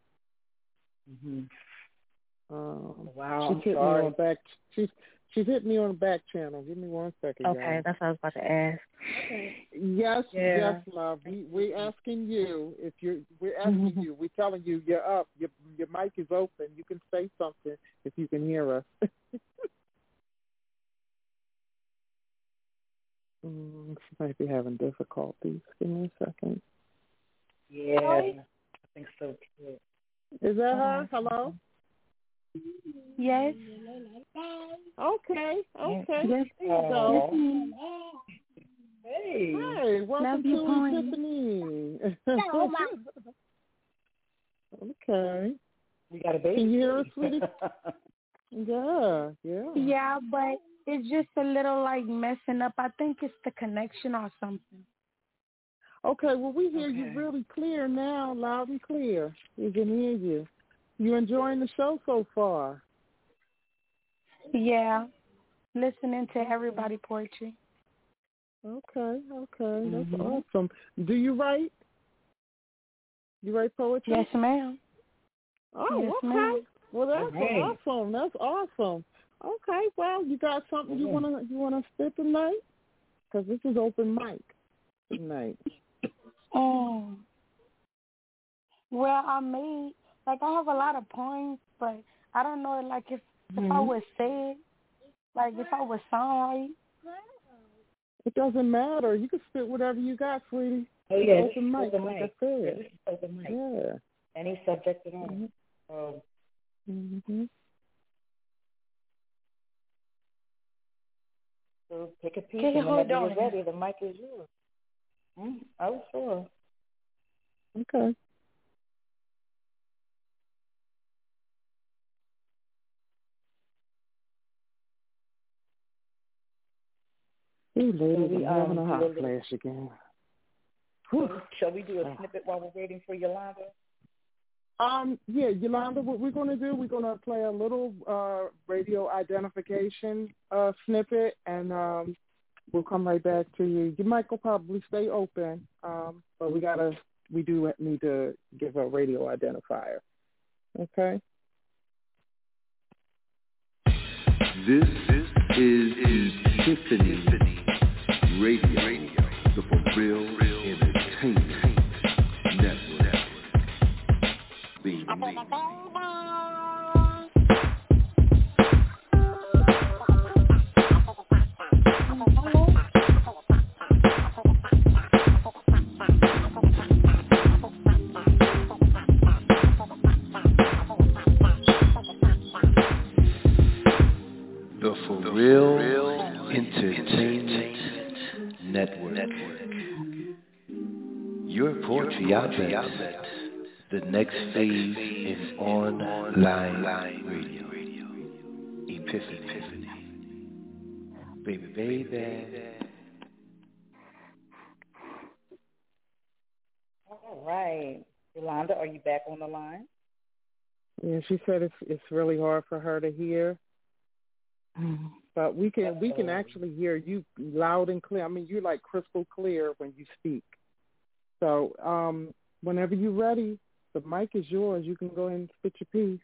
D: Wow.
E: She's hit me on back. She's hit me on the back channel. Give me 1 second.
F: Okay,
E: guys.
F: that's what I was about to ask.
D: Okay.
E: Yes, yes, love. We're asking you if you're. We're asking you. We're telling you you're up. Your mic is open. You can say something if you can hear us. She might be having difficulties. Give me a second.
D: Yeah, I think so too.
E: Is that her? Hello?
H: Yes.
E: Okay.
H: Yes.
E: There you go.
D: Hey.
E: Hey, welcome to Epiphany. Okay.
D: We got a baby.
E: Can you hear us, sweetie? Yeah.
H: Yeah, but it's just a little like messing up. I think it's the connection or something.
E: Okay, well, we hear you really clear now, loud and clear. We can hear you. You enjoying the show so far?
H: Yeah, listening to everybody poetry.
E: Okay, that's awesome. Do you write? You write poetry?
H: Yes, ma'am.
E: Oh,
H: yes,
E: okay.
H: Ma'am.
E: Well, that's awesome. That's awesome. Okay, well, you got something you wanna spit tonight? Because this is open mic tonight.
H: Oh. Well, I have a lot of poems, but I don't know, like, if I would say it, like, if I would sound right.
E: It doesn't matter. You can spit whatever you got, sweetie.
D: Oh, yeah.
E: Open mic, like I said.
D: Open mic.
E: Yeah.
D: Any subject at all. So pick a piece, and whenever you're ready, the mic is yours. Oh, sure.
E: Okay. Hey, ladies, I'm having a hot flash again.
D: Shall we do a snippet while we're waiting for Yolanda?
E: Yeah, Yolanda, what we're going to do, we're going to play a little radio identification snippet, and we'll come right back to you. Your mic will probably stay open, but we do need to give a radio identifier. Okay?
I: This is Epiphany Radio, the For Real Entertainment Network. The For Real Entertainment Network. Your poetry outlet. The next phase is online radio. Epiphany. Baby.
D: All right. Yolanda, are you back on the line?
E: Yeah, she said it's really hard for her to hear. But we can actually hear you loud and clear. I mean, you're like crystal clear when you speak. So whenever you're ready, the mic is yours. You can go ahead and spit your piece.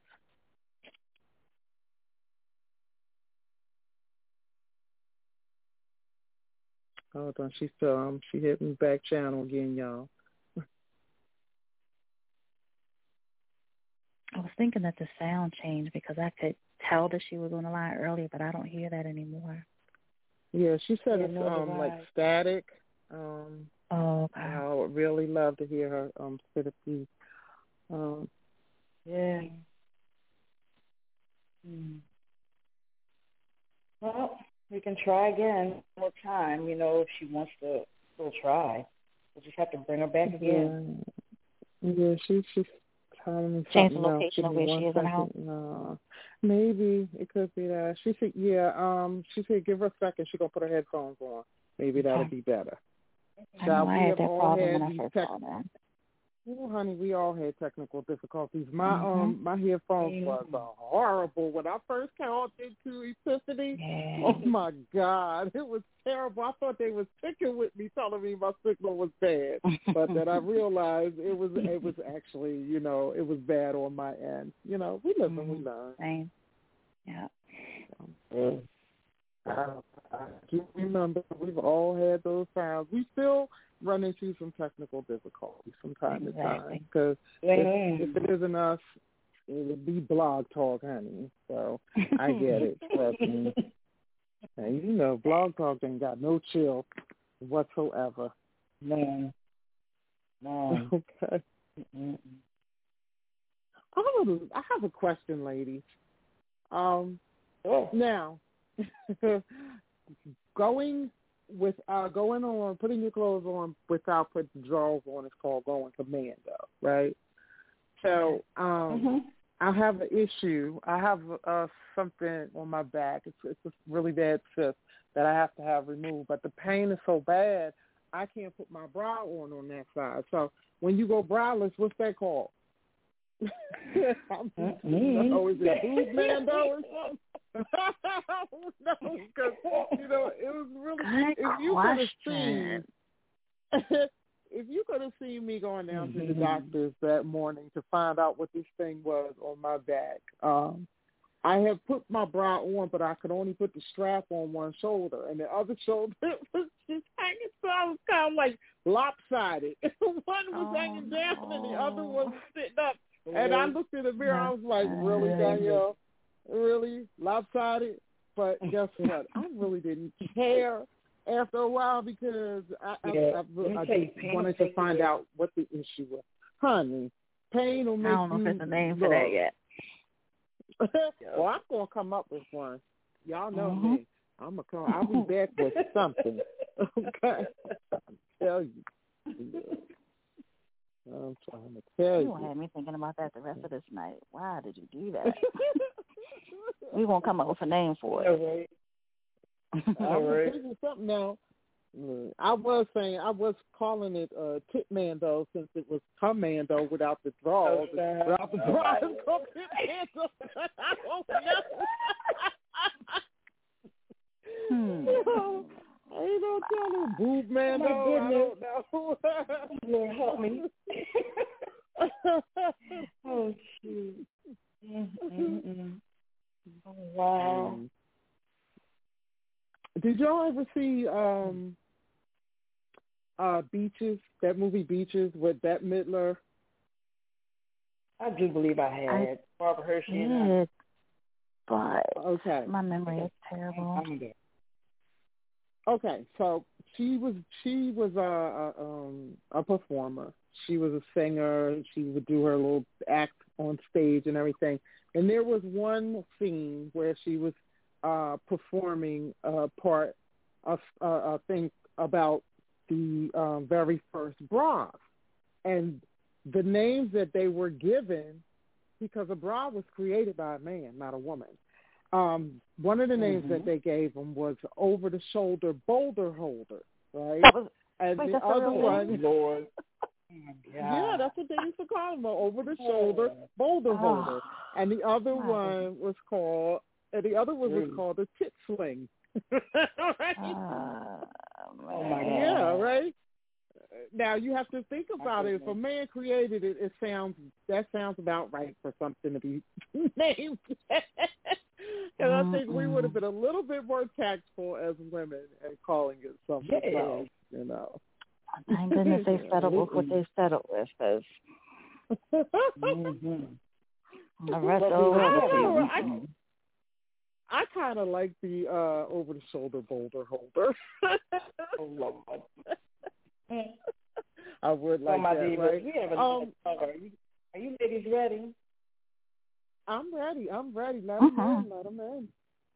E: Hold on, she hit me back channel again, y'all.
F: I was thinking that the sound changed because I could tell that she was on the line earlier, but I don't hear that anymore.
E: Yeah, she said it's like static.
F: Okay.
E: I would really love to hear her spit a piece.
D: Yeah. Well, we can try again one more time, if she wants to still try. We'll just have to bring her back again.
E: Yeah, she's telling me
F: change the
E: something
F: location
E: else.
F: of where she is in the house.
E: No, maybe it could be that. She said, she said give her a second. She's going to put her headphones on. Maybe that'll be better.
F: I know I had that problem when I first saw that.
E: Well, honey, we all had technical difficulties. My my headphones was horrible when I first called into Epiphany.
F: Yeah.
E: Oh my God, it was terrible. I thought they was picking with me, telling me my signal was bad, but then I realized it was actually, it was bad on my end. We live and we learn.
F: Same. Yeah.
E: I I do remember we've all had those times. We still run into some technical difficulties from time to time because if it isn't us, it would be Blog Talk, honey. So I get it. Trust me. And you know, Blog Talk ain't got no chill whatsoever.
D: No.
E: Okay.
D: Mm-mm.
E: I have a question, ladies. Now, going on, putting your clothes on without putting drawers on is called going commando, right? So, I have an issue. I have something on my back. It's a really bad cyst that I have to have removed, but the pain is so bad I can't put my bra on that side. So when you go braless, what's that called? Is it boob mando or something? No, because it was really. If you could have seen me going down to the doctor's that morning to find out what this thing was on my back, I had put my bra on, but I could only put the strap on one shoulder, and the other shoulder was just hanging. So I was kind of like lopsided. One was hanging down, and the other was sitting up. And I looked in the mirror. I was like, "Really, Danielle? Really lopsided?" But guess what? I really didn't care after a while because I just wanted to find out what the issue was. Honey, pain will make you.
F: I don't know if there's a name for that yet.
E: Well, I'm gonna come up with one. Y'all know me. I'm gonna come. I'll be back with something. Okay, I'll tell you. I'm trying to tell you.
F: You won't have me thinking about that the rest of this night. Why did you do that? We won't come up with a name for it.
E: All right. Something now. I was calling it Titmando since it was Commando without the drawers. Without the drawers, it's called Titmando. I don't know. I ain't no telling. Boob Mando. I don't know.
D: Lord help me. Oh, shoot. Oh, wow.
E: Did y'all ever see Beaches, that movie Beaches with Bette Midler?
D: I do believe I had. Barbara Hershey.
F: But
E: okay.
F: My memory is terrible.
E: Okay, so she was a performer. She was a singer. She would do her little act on stage and everything. And there was one scene where she was performing a part of a thing about the very first bras and the names that they were given, because a bra was created by a man, not a woman. One of the names that they gave them was over the shoulder boulder holder, right? And the other one,
D: Lord.
E: Yeah, that's what they used to call them, over the shoulder boulder holder. And the other one was called, the tit sling. Right? Yeah, right? Now you have to think about it. If a man created it, that sounds about right for something to be named. And I think we would have been a little bit more tactful as women and calling it something else, you know.
F: Thank goodness they settled with what they settled with, because the rest of
E: I kind of like the over-the-shoulder boulder holder.
D: Oh, Lord.
E: I would like
D: my
E: that,
D: divas,
E: right?
D: We have are you ladies ready?
E: I'm ready. Let them in.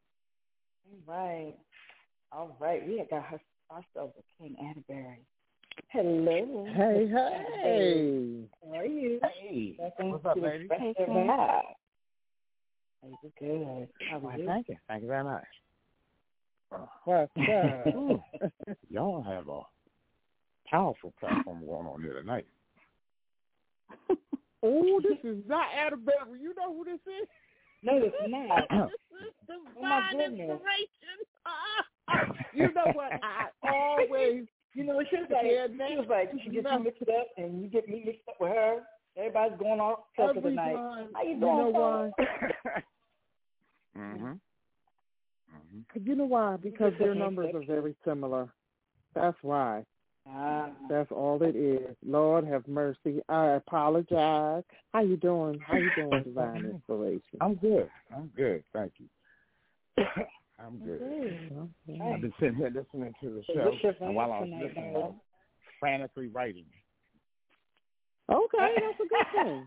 D: All right. We have got ourselves a King Atterbury. Hello.
E: Hey.
D: How are you?
J: Hey. What's up, lady?
D: Hey, good.
J: Thank you. Thank you very much.
E: What's up?
J: Y'all have a powerful platform going on here tonight.
E: Oh, this is not Atterbury. You know who this is?
D: No, it's not.
E: This is divine inspiration. You know what? I always,
D: she was like, she gets you mixed up, and you get me mixed up with her. Everybody's going off for tonight. How you doing?
E: You know why? You know why? Because their numbers are very similar. That's why. That's all it is. Lord have mercy. I apologize. How you doing? Divine Inspiration?
J: I'm good. Thank you. I'm good. Okay. I've been sitting here listening to the show, and while I was listening, frantically writing.
E: Okay, that's a good thing.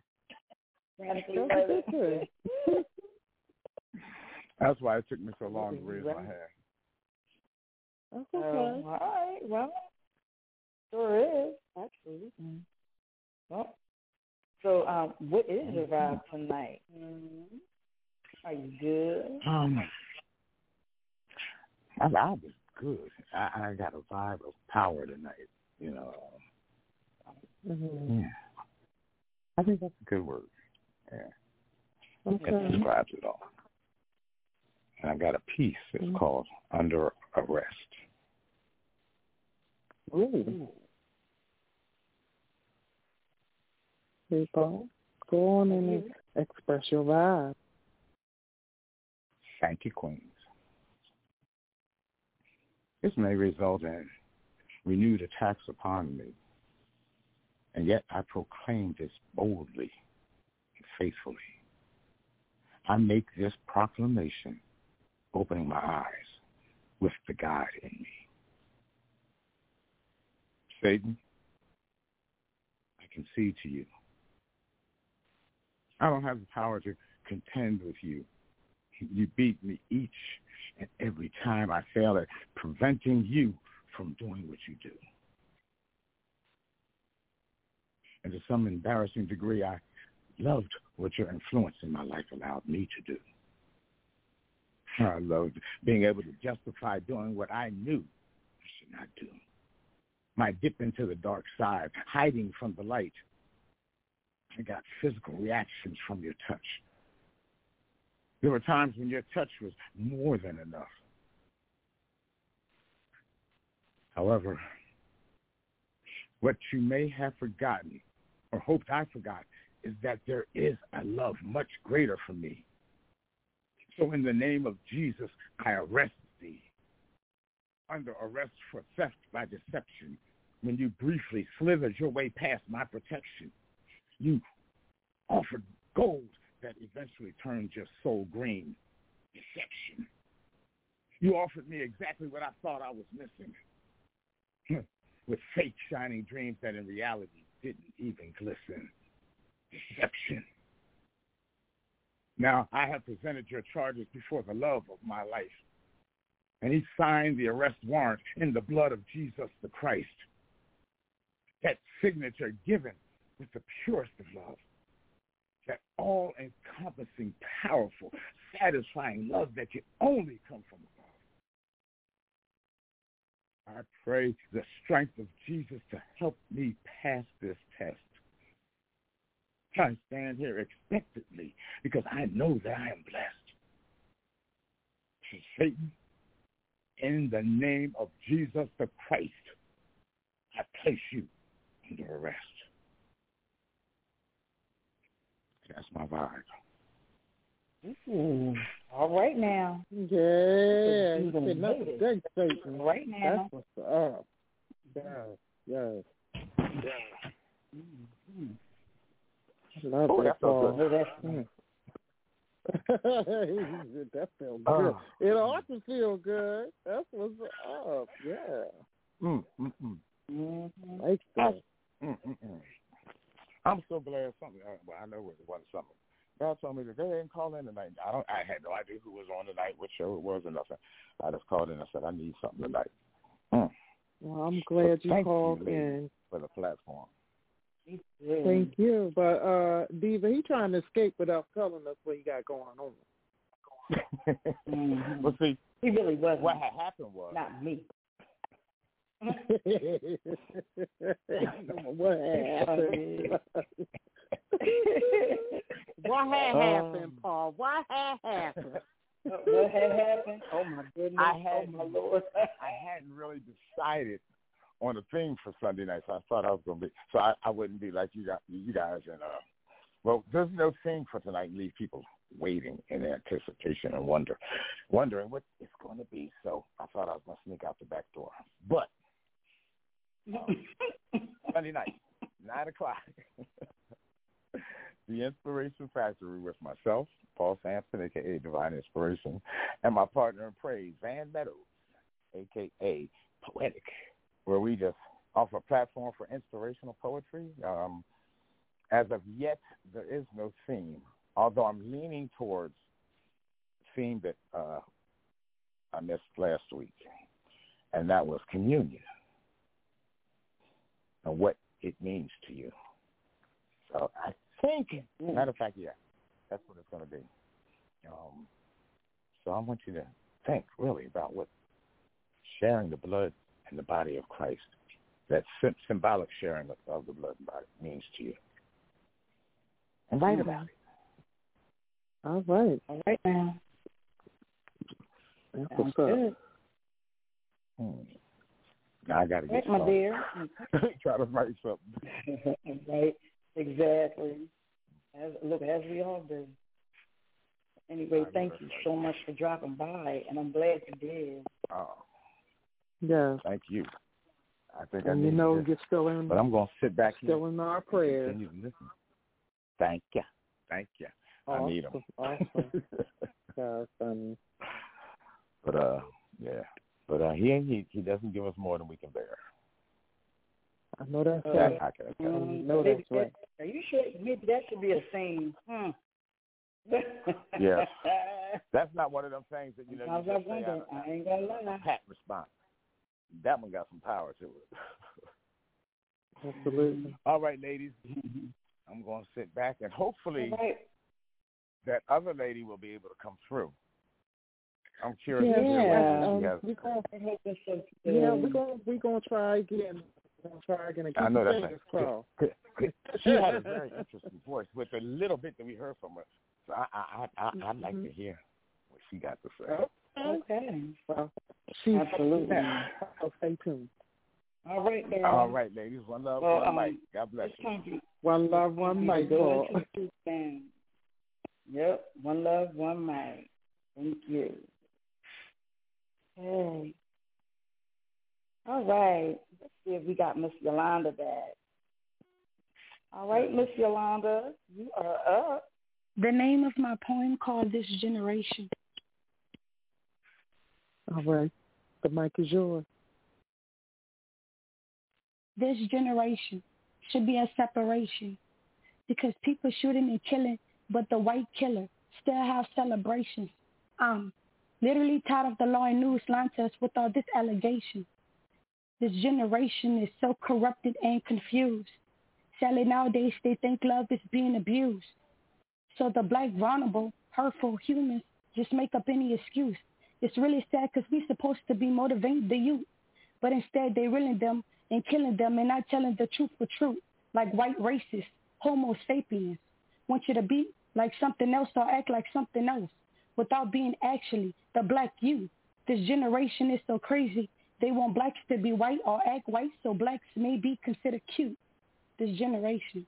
J: That's why it took me so long to raise my hair.
E: That's okay.
D: All right. Well, sure is, actually. Well, so what is your vibe tonight? Are you good?
J: My vibe is good. I got a vibe of power tonight, you know. Yeah. I think that's a good word. Yeah.
E: Okay.
J: That describes it all. And I got a piece that's called Under Arrest.
E: Ooh. Hey, Paul, go on and express your vibe.
J: Thank you, Queens. This may result in renewed attacks upon me, and yet I proclaim this boldly and faithfully. I make this proclamation, opening my eyes with the God in me. Satan, I concede to you. I don't have the power to contend with you. You beat me each and every time I fail at preventing you from doing what you do. And to some embarrassing degree, I loved what your influence in my life allowed me to do. I loved being able to justify doing what I knew I should not do. My dip into the dark side, hiding from the light. I got physical reactions from your touch. There were times when your touch was more than enough. However, what you may have forgotten or hoped I forgot is that there is a love much greater for me. So in the name of Jesus, I arrest thee. Under arrest for theft by deception, when you briefly slithered your way past my protection. You offered gold that eventually turned your soul green. Deception. You offered me exactly what I thought I was missing. With fake shining dreams that in reality didn't even glisten. Deception. Now I have presented your charges before the love of my life. And he signed the arrest warrant in the blood of Jesus the Christ. That signature given with the purest of love. That all-encompassing, powerful, satisfying love that can only come from above. I pray the strength of Jesus to help me pass this test. I stand here expectantly because I know that I am blessed. So Satan, in the name of Jesus the Christ, I place you under arrest. That's my vibe.
D: Ooh, all right now.
E: Yeah, that's Satan.
D: Right now.
E: That's what's up. Yes.
D: Mm-hmm.
E: I love that Paul. That feels good. It ought to feel good. That's what's up. Yeah. Like that.
J: I'm so glad something. Well, I know it wasn't something. God told me to go ahead and call in tonight. I had no idea who was on tonight, what show it was, or nothing. I just called in and said I need something tonight.
E: Well, I'm glad you called in
J: for the platform.
E: Thank you. But Diva, he trying to escape without telling us what he got going on.
J: Well, see,
D: he really wasn't.
J: What had happened was
D: not me.
E: What happened? What had happened, Paul? What had happened?
D: What had happened? Oh my goodness! Oh my Lord!
J: I hadn't really decided on a theme for Sunday night, so I thought I was going to be, so I wouldn't be like you guys and Well, there's no theme for tonight. Leave people waiting in anticipation and wondering what it's going to be. So I thought I was going to sneak out the back door. But Sunday night, 9 o'clock, the Inspiration Factory with myself, Paul Sampson, a.k.a. Divine Inspiration, and my partner in praise, Van Meadows, a.k.a. Poetic, where we just offer a platform for inspirational poetry. As of yet, there is no theme, although I'm leaning towards a theme that I missed last week, and that was communion and what it means to you. So I think, matter of fact, yeah, that's what it's going to be. So I want you to think really about what sharing the blood and the body of Christ, that symbolic sharing of the blood and body means to you. And write about it.
E: All right.
D: All right now.
E: That's
D: Sounds
E: what's
D: good.
E: up.
J: Now I got to get
D: Right, my dear.
J: Try to write something.
D: Right, exactly. As we all do. Anyway, thank you so much for dropping by, and I'm glad you did.
J: Oh,
E: yeah.
J: Thank you. I think
E: and
J: I need this.
E: you're still in.
J: But I'm going to sit back
E: still in our prayers.
J: Continue to listen. Thank you.
E: Awesome.
J: I need them.
E: Awesome. That's funny.
J: But yeah. But he doesn't give us more than we can bear.
E: I know that's right.
J: I
E: know that's right.
D: Are you sure? Maybe that should be a theme.
J: Yeah. That's not one of them things that, you know, you just say,
D: I ain't gonna lie.
J: Pat response. That one got some power to
E: it. Absolutely.
J: All right, ladies. I'm going to sit back, and hopefully that other lady will be able to come through. I'm curious to hear what she has.
E: We're gonna try again.
J: I know that's right. She had a very interesting voice with the little bit that we heard from her. So I'd like to hear what she got to say.
D: Okay.
E: Well,
D: absolutely.
E: So stay tuned.
D: All right, there.
J: All right, ladies. One love, one mic. God bless you.
E: One love, one mic.
D: Yep. One love, one mic. Thank you. Hey. All right. Let's see if we got Miss Yolanda back. All right, Miss Yolanda, you are up.
H: The name of my poem called This Generation.
E: All right. The mic is yours.
H: This generation should be a separation because people shooting and killing, but the white killer still have celebrations. Literally tired of the law and news lying to us with all this allegation. This generation is so corrupted and confused. Sadly, nowadays, they think love is being abused. So the black, vulnerable, hurtful humans just make up any excuse. It's really sad because we're supposed to be motivating the youth. But instead, they're reeling them and killing them and not telling the truth for truth, like white racists, homo sapiens. Want you to be like something else or act like something else without being actually the black you. This generation is so crazy. They want blacks to be white or act white so blacks may be considered cute. This generation.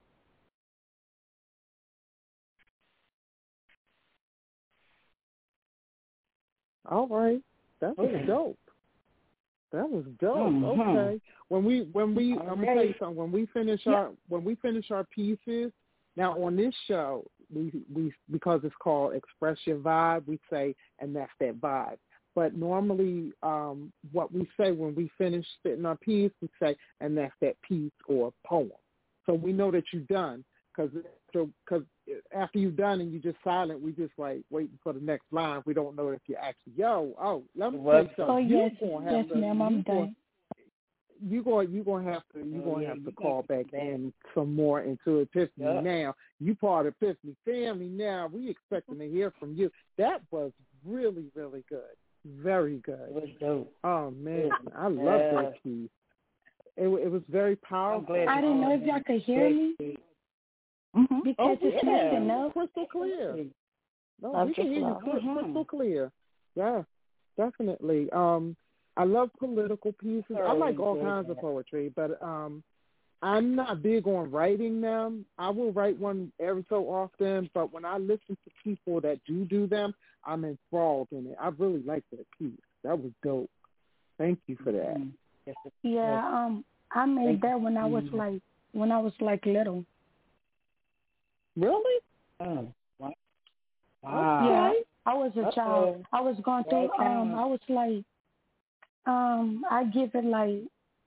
E: All right. That was dope. That was dope.
D: Mm-hmm.
E: Okay. When we I'm gonna tell you something. When we finish our pieces, now on this show, we because it's called Express Your Vibe, we say, and that's that vibe. But normally, what we say when we finish spitting our piece, we say, and that's that piece or poem. So we know that you're done, because after you're done and you're just silent, we just like waiting for the next line. We don't know if you're actually, let me tell you something.
H: Oh yes, ma'am, I'm done.
E: You're gonna have to call back in some more into Epiphany now. You part of Epiphany family now. We expecting to hear from you. That was really, really good. Very good.
D: It was dope.
E: Oh man, I love that piece. It was very powerful.
H: I didn't know if y'all could hear me because it's messing up.
E: Crystal clear. No, we can hear you crystal clear. Yeah, definitely. I love political pieces. I like all kinds of poetry, but I'm not big on writing them. I will write one every so often, but when I listen to people that do them, I'm enthralled in it. I really like that piece. That was dope. Thank you for that.
H: Yeah, I made that when I was like little.
E: Really?
D: Oh, wow.
H: Yeah, I was a child. I was going through. I was like, I give it like,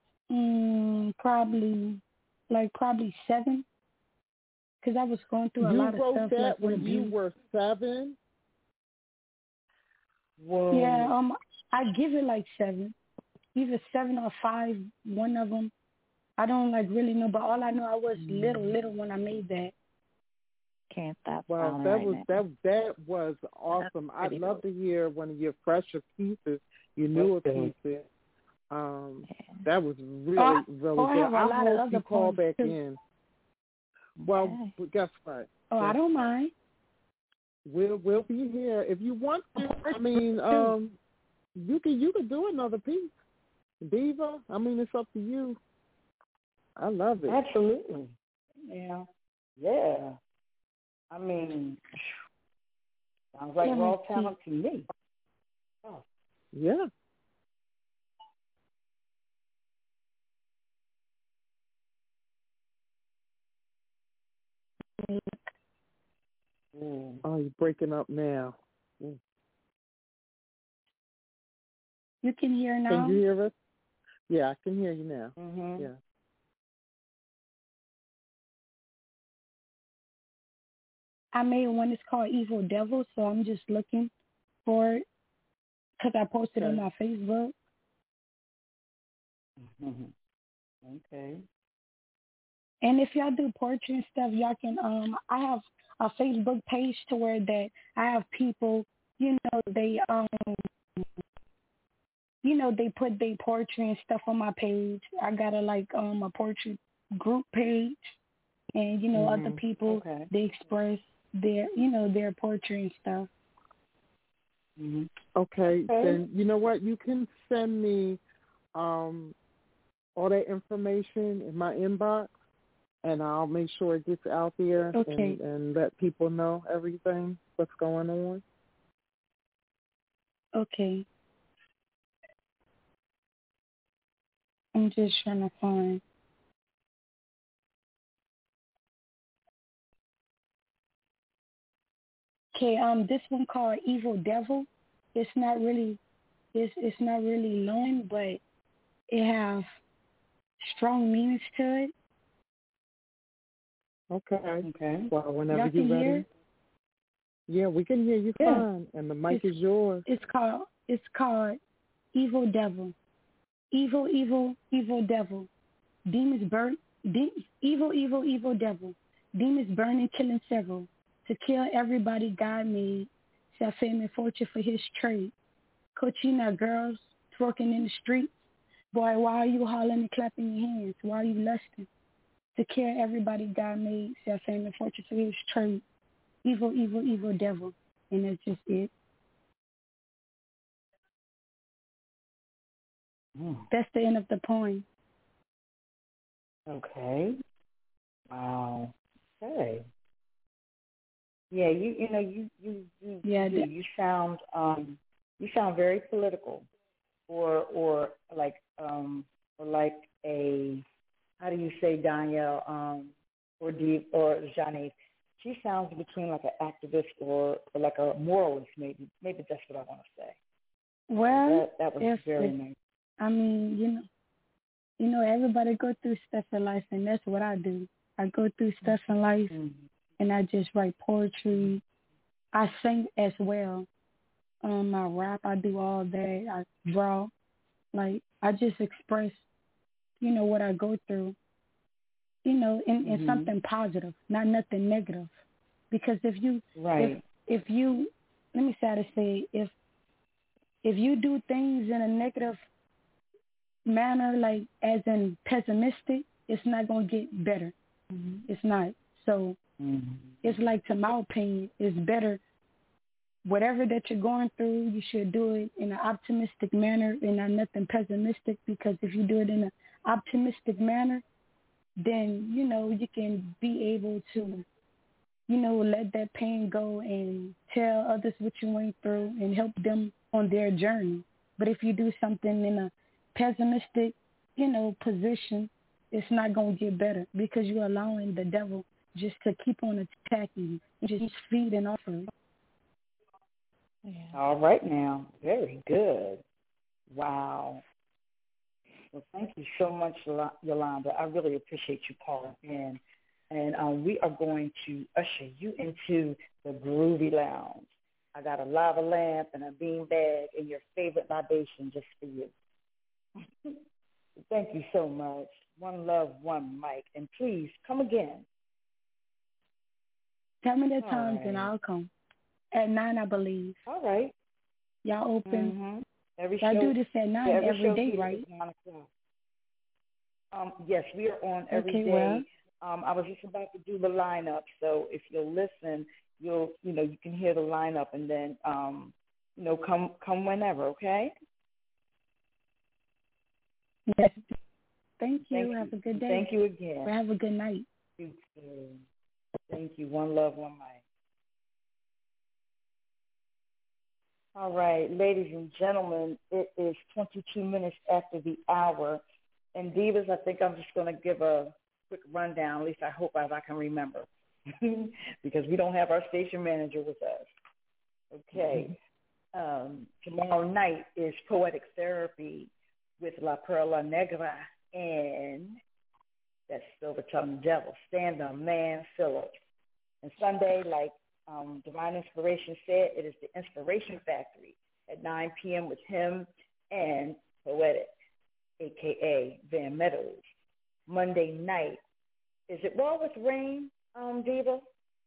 H: probably 7, because I was going through a lot of stuff.
E: You wrote that
H: like
E: when you were 7?
D: Whoa.
H: Yeah, I give it like 7, either 7 or 5. One of them, I don't like really know, but all I know, I was little when I made that.
F: Can't stop.
E: Wow, that was awesome. I'd love to hear one of your fresher pieces, your newer pieces. That was really good. I hope you call back in. Well, guess what?
H: Oh, I don't mind.
E: We'll be here if you want to. I mean, you can do another piece, Diva. I mean, it's up to you. I love it.
D: Absolutely. Yeah. I mean, sounds like raw talent to me. Oh.
E: Yeah. Oh, you're breaking up now.
H: You can hear now?
E: Can you hear us? Yeah, I can hear you now.
D: Mm-hmm.
E: Yeah.
H: I made one that's called Evil Devil, so I'm just looking for it because I posted it on my Facebook.
D: Mm-hmm. Okay.
H: And if y'all do poetry and stuff, y'all can, I have a Facebook page to where that I have people, they put their poetry and stuff on my page. I got a poetry group page, and other people they express their poetry and stuff.
D: Mm-hmm.
E: Okay, then you know what? You can send me all that information in my inbox, and I'll make sure it gets out there and let people know everything what's going on.
H: Okay. I'm just trying to find. Okay, this one called Evil Devil. It's not really long, but it have strong meanings to it.
E: Okay. Well, whenever
H: Y'all can
E: you're ready.
H: Hear?
E: Yeah, we can hear you fine, and the mic is yours.
H: It's called Evil Devil. Evil, evil, evil devil. Demons burn. Evil, evil, evil devil. Demons burning, killing several. To kill everybody God made. Sell fame and fortune for his trade. Cochina girls twerking in the streets. Boy, why are you hollering and clapping your hands? Why are you lusting? To kill everybody God made. Sell fame and fortune for his trade. Evil, evil, evil devil. And that's just it. That's the end of the poem.
D: Okay. Wow. Okay. Yeah, you sound very political, or like a, how do you say, Danielle, or Janice? She sounds between like an activist or like a moralist, maybe. Maybe that's what I want to say.
H: Well,
D: that was very nice.
H: I mean, everybody go through stuff in life, and that's what I do. I go through stuff in life, and I just write poetry. I sing as well. I rap. I do all that. I draw. Like, I just express, what I go through, in something positive, not nothing negative. Because if you, let me say how to say, if you do things in a negative manner, like as in pessimistic, it's not going to get better. It's not. So it's like, to my opinion, it's better. Whatever that you're going through, you should do it in an optimistic manner and not nothing pessimistic, because if you do it in an optimistic manner, then, you can be able to, let that pain go and tell others what you went through and help them on their journey. But if you do something in a pessimistic, position, it's not going to get better because you're allowing the devil just to keep on attacking you, just feeding off of it.
D: Yeah. All right now. Very good. Wow. Well, thank you so much, Yolanda. I really appreciate you calling in. And we are going to usher you into the Groovy Lounge. I got a lava lamp and a bean bag and your favorite libation just for you. Thank you so much. One love, one mic. And please, come again.
H: Tell me the times and I'll come. At 9, I believe.
D: All right.
H: Y'all open.
D: Mm-hmm. Every
H: Y'all
D: show,
H: do this at 9 every day, right?
D: 9 o'clock. Yes, we are on every day.
H: Well.
D: I was just about to do the lineup, so if you'll listen, you can hear the lineup, and then come whenever, okay?
H: Yes. Thank you. Have a good day.
D: Thank you again.
H: Or have a good night.
D: You too. Thank you. One love, one mic. All right, ladies and gentlemen, it is 22 minutes after the hour. And Divas, I think I'm just going to give a quick rundown, at least I hope I can remember, because we don't have our station manager with us. Okay. Tomorrow night is Poetic Therapy with La Perla Negra and that's Silver Tongue Devil, Stand-Up Man Phillips. And Sunday, like Divine Inspiration said, it is the Inspiration Factory at 9 p.m. with him and Poetic, a.k.a. Van Meadows. Monday night, is it Raw with Rain, Diva?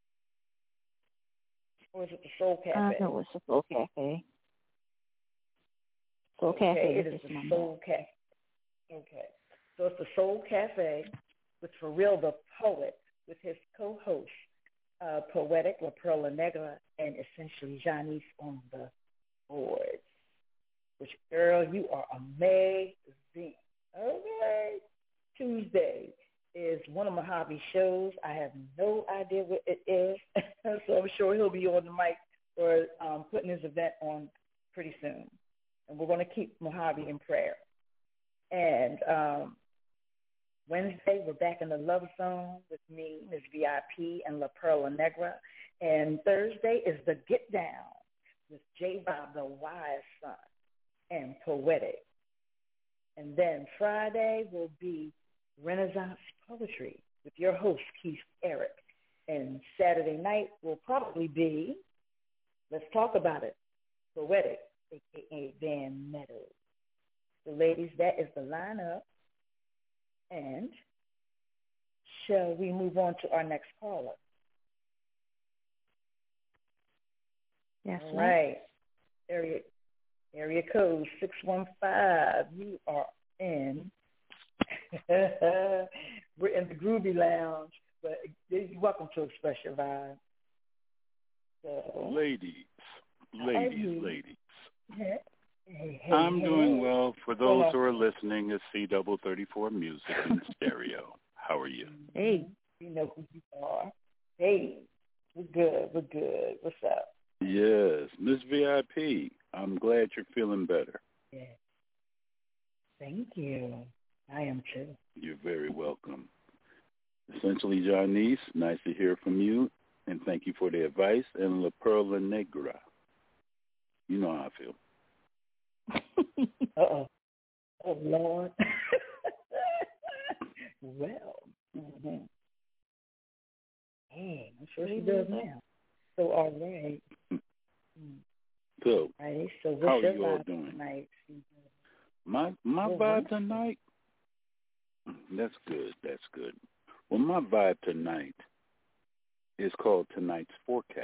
D: Or is it the Soul Cafe?
F: No, it's the Soul Cafe. Soul Cafe.
D: It is the Soul Cafe. Okay. So it's the Soul Cafe with For Real the Poet with his co-host, Poetic, La Perla Negra, and essentially Janice on the boards. Which, girl, you are amazing. Okay. Tuesday is one of Mojave's shows. I have no idea what it is, so I'm sure he'll be on the mic or putting his event on pretty soon. And we're going to keep Mojave in prayer. And Wednesday, we're back in the Love Zone with me, Ms. VIP, and La Perla Negra. And Thursday is the Get Down with J. Bob, the Wise Son, and Poetic. And then Friday will be Renaissance Poetry with your host, Keith Eric. And Saturday night will probably be, let's talk about it, Poetic, a.k.a. Van Meadows. So, ladies, that is the lineup. And shall we move on to our next caller?
F: Yes.
D: All right. Area code 615. You are in. We're in the Groovy Lounge, but you're welcome to express your vibe. So,
K: ladies.
D: Hey,
K: I'm doing well. For those who are listening, it's C34 Music in stereo. How are you?
D: Hey, you know who you are. Hey, we're good. What's up?
K: Yes, Miss VIP. I'm glad you're feeling better.
D: Yeah. Thank you. I am too.
K: You're very welcome. Essentially, Janice, nice to hear from you, and thank you for the advice. And La Perla Negra. You know how I feel.
D: Uh-oh. Oh, Lord. Well. Mm-hmm. Hey, I'm sure she does now. So, all right.
K: So,
D: right, so
K: how are you all doing?
D: Tonight?
K: My vibe tonight? That's good. Well, my vibe tonight is called Tonight's Forecast.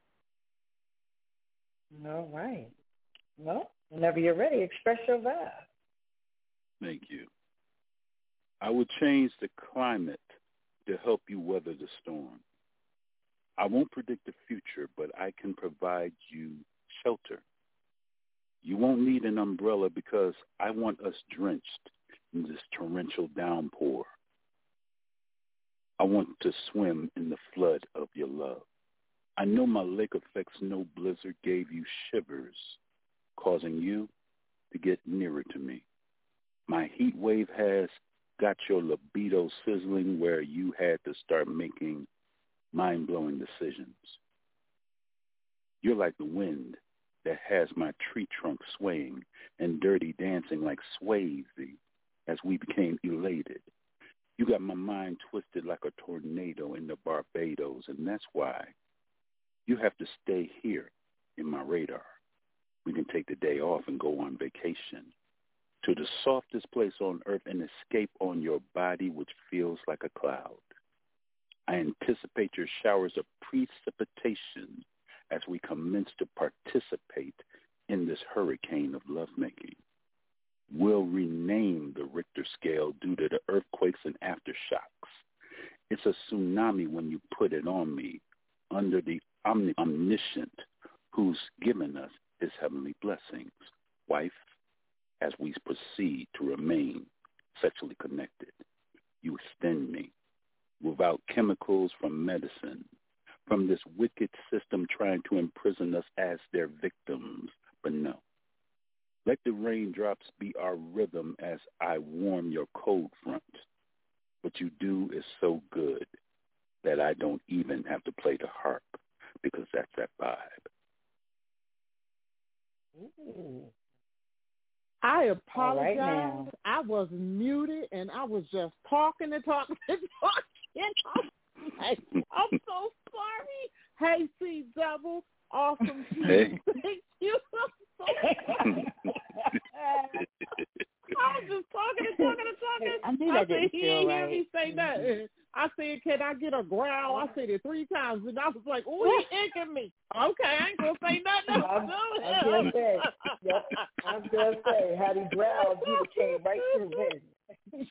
D: All right. Well, whenever you're ready, express your vibe.
K: Thank you. I will change the climate to help you weather the storm. I won't predict the future, but I can provide you shelter. You won't need an umbrella because I want us drenched in this torrential downpour. I want to swim in the flood of your love. I know my lake effect's no blizzard gave you shivers, causing you to get nearer to me. My heat wave has got your libido sizzling where you had to start making mind-blowing decisions. You're like the wind that has my tree trunk swaying and dirty dancing like Swayze as we became elated. You got my mind twisted like a tornado in the Barbados, and that's why you have to stay here in my radar. We can take the day off and go on vacation to the softest place on earth and escape on your body, which feels like a cloud. I anticipate your showers of precipitation as we commence to participate in this hurricane of lovemaking. We'll rename the Richter scale due to the earthquakes and aftershocks. It's a tsunami when you put it on me under the omniscient who's given us his heavenly blessings. Wife, as we proceed to remain sexually connected, you extend me without chemicals from medicine, from this wicked system trying to imprison us as their victims. But no, let the raindrops be our rhythm as I warm your cold front. What you do is so good that I don't even have to play the harp because that's that vibe.
E: Ooh. I apologize. Right, I was muted and I was just talking and talking and talking. I'm so sorry. Hey, C-Double. Awesome.
K: Hey.
E: Thank you. I was just talking and talking and talking.
D: I knew that didn't
E: he
D: feel
E: didn't
D: right.
E: hear me say nothing. I said, can I get a growl? I said it 3 times, and I was like, oh, he icking me. Okay, I ain't going to say nothing.
D: I'm just saying. Yep. I'm just saying, had he growled, he would came right through him.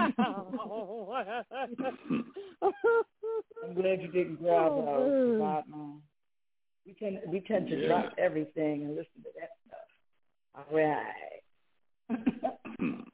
D: I'm glad you didn't growl, though. We tend to drop everything and listen to that stuff. All right.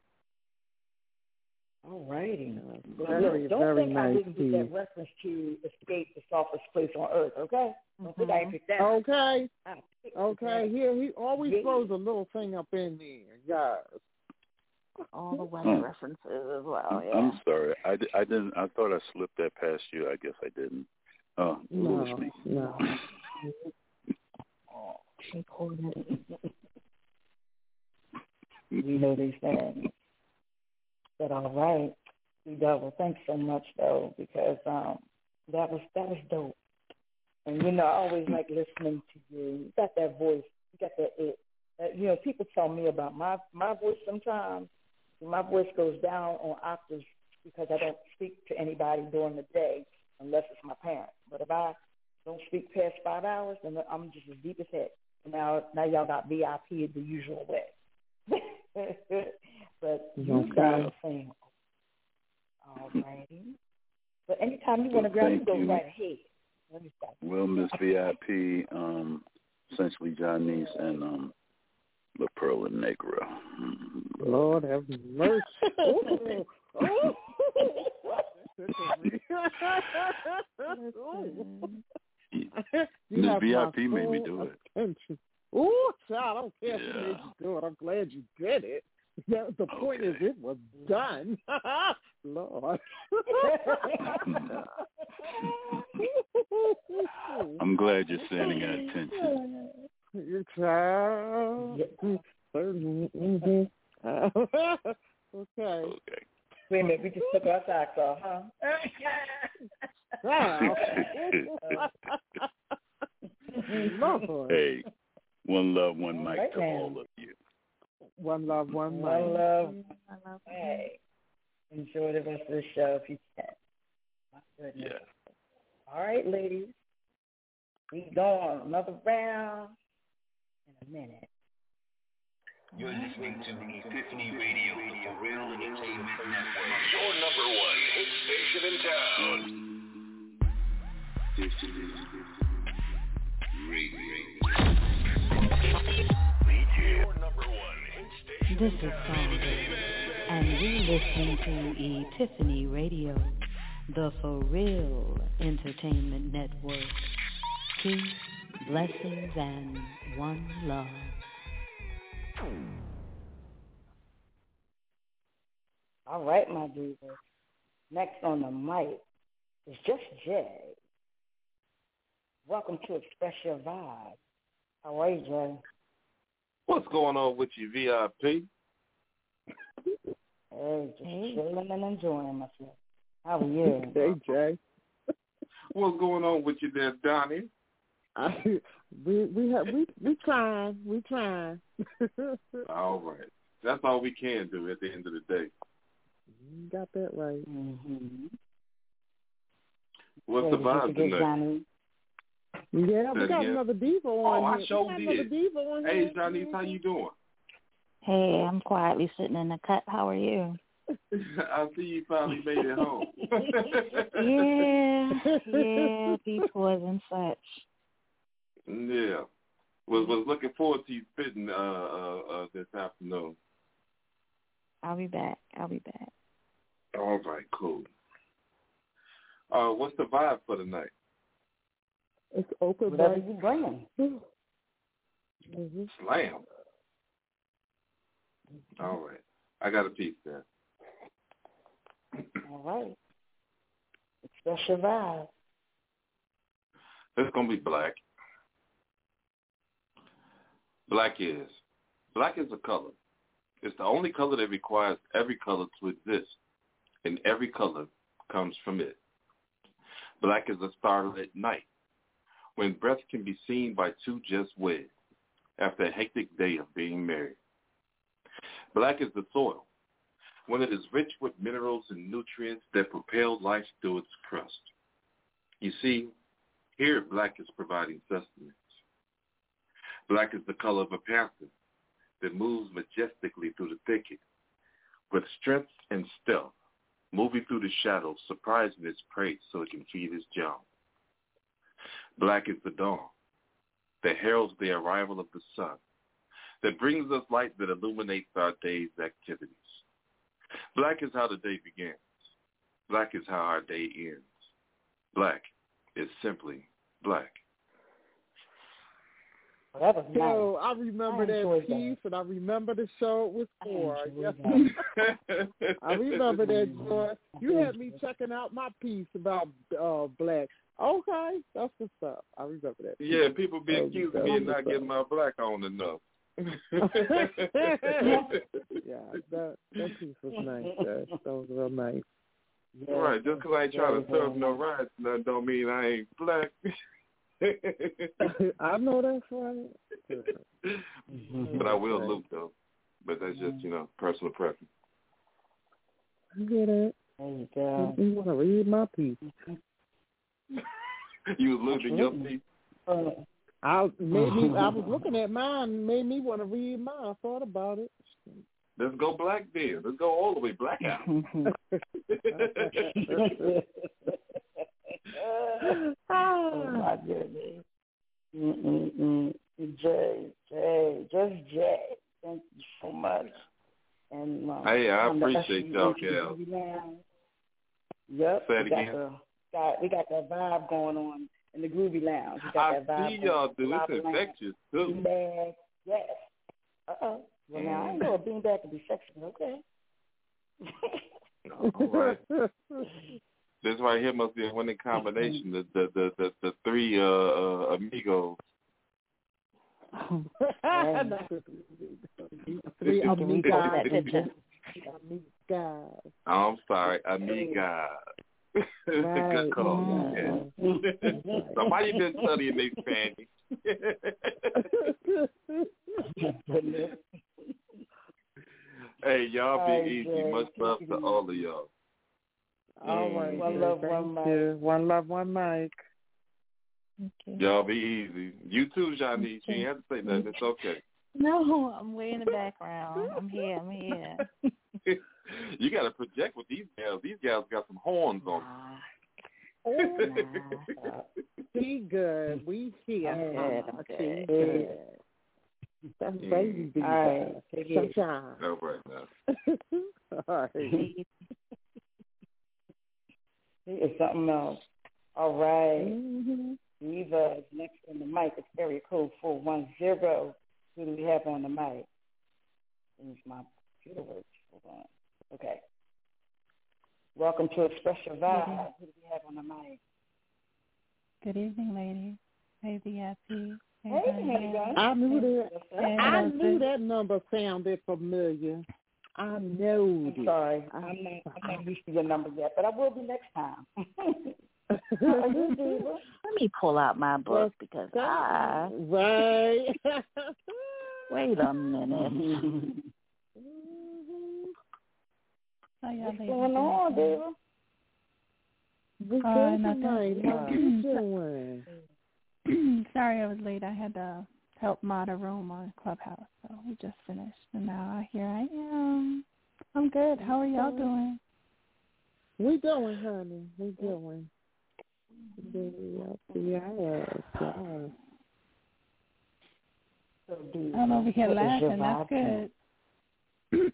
D: All righty. Don't think I didn't get that reference to escape the softest place on earth, okay? Don't think I picked that.
E: Okay. Okay. Here, he always throws a little thing up in there, guys.
F: All the weather references as well. Yeah.
K: I'm sorry. I didn't. I thought I slipped that past you. I guess I didn't. Oh, foolish me.
E: No.
F: She called it.
D: We know these things. But all right, C-Double, thanks so much though, because that was dope. And I always like listening to you. You got that voice. You got that it. People tell me about my voice sometimes. My voice goes down on octaves because I don't speak to anybody during the day unless it's my parents. But if I don't speak past 5 hours, then I'm just as deep as heck. Now y'all got VIP the usual way. But you guys sing. All righty. But anytime you want to grab, you go right ahead. Let me stop.
K: Well, Miss VIP, essentially Johnny's and La Perla Negra.
E: Lord have mercy.
K: Miss VIP made me do it.
E: Attention. Ooh, child, I don't care if you made you do it. I'm glad you did it. The point is, it was done. Lord.
K: I'm glad you're standing at attention.
E: Your child. Okay.
D: Wait a minute, we just took our socks off, huh?
K: Hey, one love, one mic to all of you.
E: One love, one mic.
D: One love. Hey, enjoy the rest of the show if you can. My goodness.
K: Yeah.
D: All right, ladies. We go on another round in a minute.
I: You're listening to Epiphany Radio, the Real Entertainment Network. Your number one hit station in town. Epiphany Radio. Your number one hit station.
A: This is Sandra, and you're listening to Epiphany Radio. the For Real Entertainment Network. Peace, blessings, and one love.
D: All right, my divas. Next on the mic is Just Jay. Welcome to Express Your Vibe. How are you, Jay?
L: What's going on with you, VIP?
D: Hey, just chilling and enjoying myself. How are you?
E: Hey, Jay.
L: What's going on with you there, Donnie?
E: We trying. We trying.
L: All right. That's all we can do at the end of the day.
E: You got that right.
D: Mm-hmm.
L: What's the vibe tonight?
D: Johnny?
E: Yeah, we got another diva on
L: here. Oh, I
E: sure
L: did. Hey, Johnny, how you doing?
F: Hey, I'm quietly sitting in the cut. How are you?
L: I see you finally made it home.
F: yeah, decoys and such.
L: Yeah. Was looking forward to you spitting this afternoon.
F: I'll be back.
L: All right, cool. What's the vibe for tonight?
E: It's open.
D: Whatever you bringing.
E: Mm-hmm.
L: Slam. All right. I got a piece there.
D: All right. Express your vibe.
L: It's going to be black. Black is a color. It's the only color that requires every color to exist, and every color comes from it. Black is a starlit night, when breath can be seen by two just wed, after a hectic day of being married. Black is the soil, when it is rich with minerals and nutrients that propel life through its crust. You see, here black is providing sustenance. Black is the color of a panther that moves majestically through the thicket, with strength and stealth, moving through the shadows, surprising its prey so it can feed its young. Black is the dawn that heralds the arrival of the sun, that brings us light that illuminates our day's activities. Black is how the day begins. Black is how our day ends. Black is simply black.
E: Yo, I remember that piece, and I remember the show it was for. Yes, I remember that, Joy. You had me checking out my piece about black. Okay, that's what's up. I remember that.
L: Yeah, people be accusing me of not getting my black on enough.
E: Yeah, that piece was nice. That was real nice.
L: Yeah. Right, just because I ain't trying to serve no rights, that don't mean I ain't black.
E: I know that's right.
L: But I will loop though. But that's just, personal preference.
E: I get it.
D: There you go.
E: You want to read my piece?
L: You was losing your piece?
E: I was looking at mine, made me want to read mine. I thought about it.
L: Let's go black then. Let's go all the way black out.
D: Oh my goodness. Jay, just Jay. Thank you so much. And
L: hey, I appreciate y'all, Cal.
D: Yep.
L: Say it again.
D: We got that vibe going on in the Groovy Lounge. We got
L: I
D: that vibe
L: see y'all do. It's infectious too.
D: Beanbag, yes. Well, now I know a beanbag can be sexy, but okay.
L: All right. This right here must be a winning combination. The three amigos.
E: Three amigos.
L: I'm sorry, amigas.
E: Right.
L: Good call. Yeah. So why you been studying these Spanish? Hey, y'all be easy. Much love to all of y'all.
E: All right.
D: One love, one mic.
E: One love, one mic.
F: Okay.
L: Y'all be easy. You too, Janice. You ain't have to say nothing. It's okay.
F: No, I'm way in the background. I'm here.
L: You got to project with these gals. These gals got some horns on them.
E: Be good. We here.
F: Good.
E: That's baby.
D: All right.
L: No, right now.
E: All right.
D: He is something else. All right.
E: Mm-hmm.
D: Diva is next on the mic. It's area code 410. Who do we have on the mic? Use my computer works. Hold on. Okay. Welcome to Express Your Vibe. Who do we have on the mic?
M: Good evening, ladies. Hey, VIP.
D: Hey,
E: I knew that number sounded familiar. I know.
D: I'm sorry. I'm not used to your number yet, but I will be next time.
F: Let me pull out my book because
E: Right.
F: Wait a minute.
D: What's going on, Diva?
E: How you doing?
M: Sorry I was late. I had to help mod a room on Clubhouse, so we just finished, and now here I am. I'm good. How are y'all doing?
E: We doing, honey. We doing. Yes.
M: I'm over here laughing. That's good.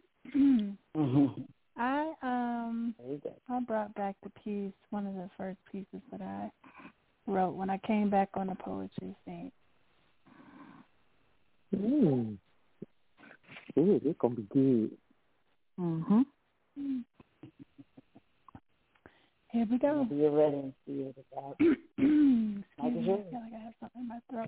M: I brought back the piece, one of the first pieces that I wrote when I came back on the poetry scene.
E: Ooh, it's gonna be good.
M: Here we go.
D: Be ready and see it about.
M: Excuse me, I feel like I have something in my throat.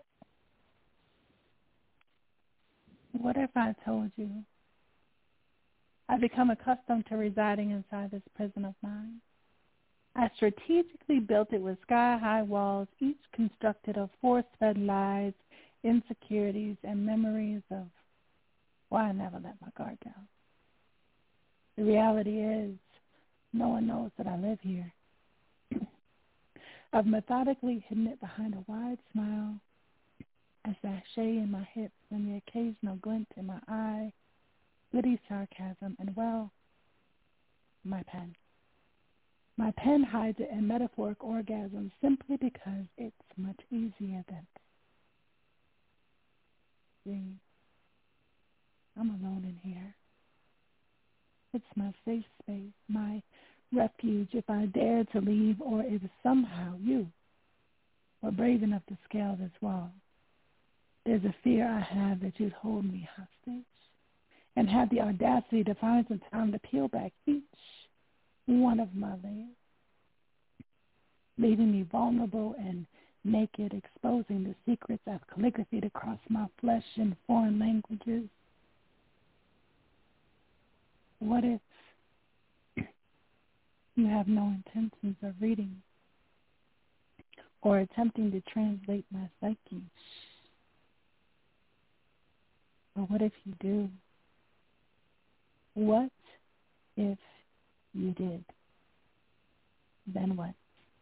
M: What if I told you I've become accustomed to residing inside this prison of mine? I strategically built it with sky-high walls, each constructed of force-fed lies, insecurities, and memories of why I never let my guard down. The reality is, no one knows that I live here. I've methodically hidden it behind a wide smile, a sachet in my hips, and the occasional glint in my eye, witty sarcasm, and, well, my pen. My pen hides it in metaphoric orgasm simply because it's much easier than see. I'm alone in here. It's my safe space, my refuge if I dare to leave, or if somehow you were brave enough to scale this wall. There's a fear I have that you'd hold me hostage and have the audacity to find some time to peel back each one of my layers, leaving me vulnerable and naked, exposing the secrets I've calligraphied across my flesh in foreign languages. What if you have no intentions of reading or attempting to translate my psyche? Or what if you do? What if you did? Then what?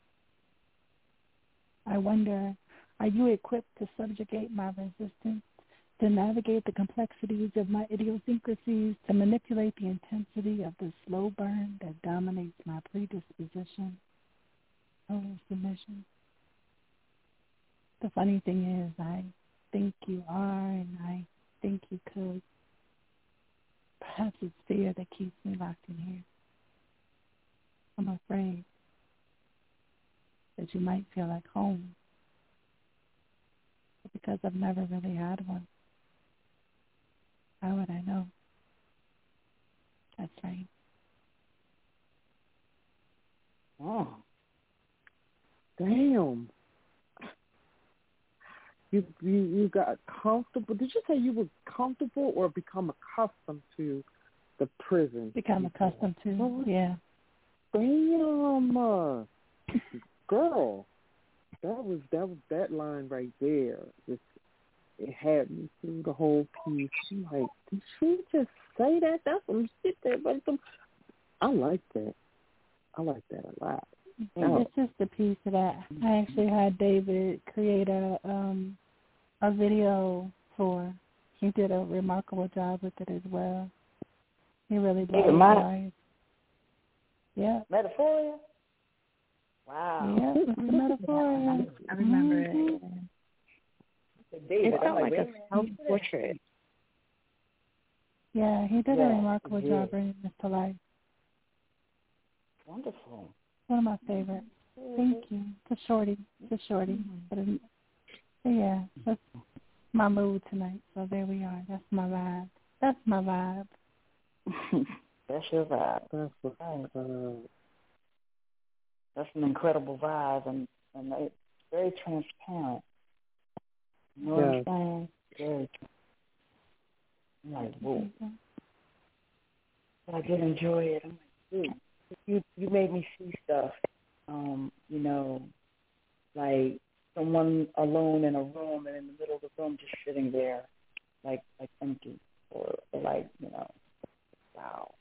M: I wonder, are you equipped to subjugate my resistance, to navigate the complexities of my idiosyncrasies, to manipulate the intensity of the slow burn that dominates my predisposition over submission? The funny thing is, I think you are, and I think you could. Perhaps it's fear that keeps me locked in here. I'm afraid that you might feel like home, but because I've never really had one, how would I know? That's right.
E: Oh, damn. You got comfortable. Did you say you were comfortable or become accustomed to the prison?
M: Become accustomed to, yeah.
E: Damn, girl, that line right there. It had me through the whole piece. I'm like, did she just say that? That's some shit there, but I like that. I like that a lot.
M: It's just a piece of that. I actually had David create a video for. He did a remarkable job with it as well. He really did. Yeah.
D: Metaphoria? Wow.
M: Yeah, it's a Metaphoria.
F: I remember it.
D: David,
F: it felt like a self-portrait.
M: Yeah, he did a remarkable job bringing this to life.
D: Wonderful.
M: one of my favorites. Thank you. It's a shorty. But yeah, that's my mood tonight. So there we are. That's my vibe. That's
D: your vibe. That's an incredible vibe, and it's very transparent. You know what I'm saying? Very transparent. I'm like, whoa. But I did enjoy it. I'm like, dude, you made me see stuff, you know, like someone alone in a room and in the middle of the room just sitting there, like empty, or like, you know, wow.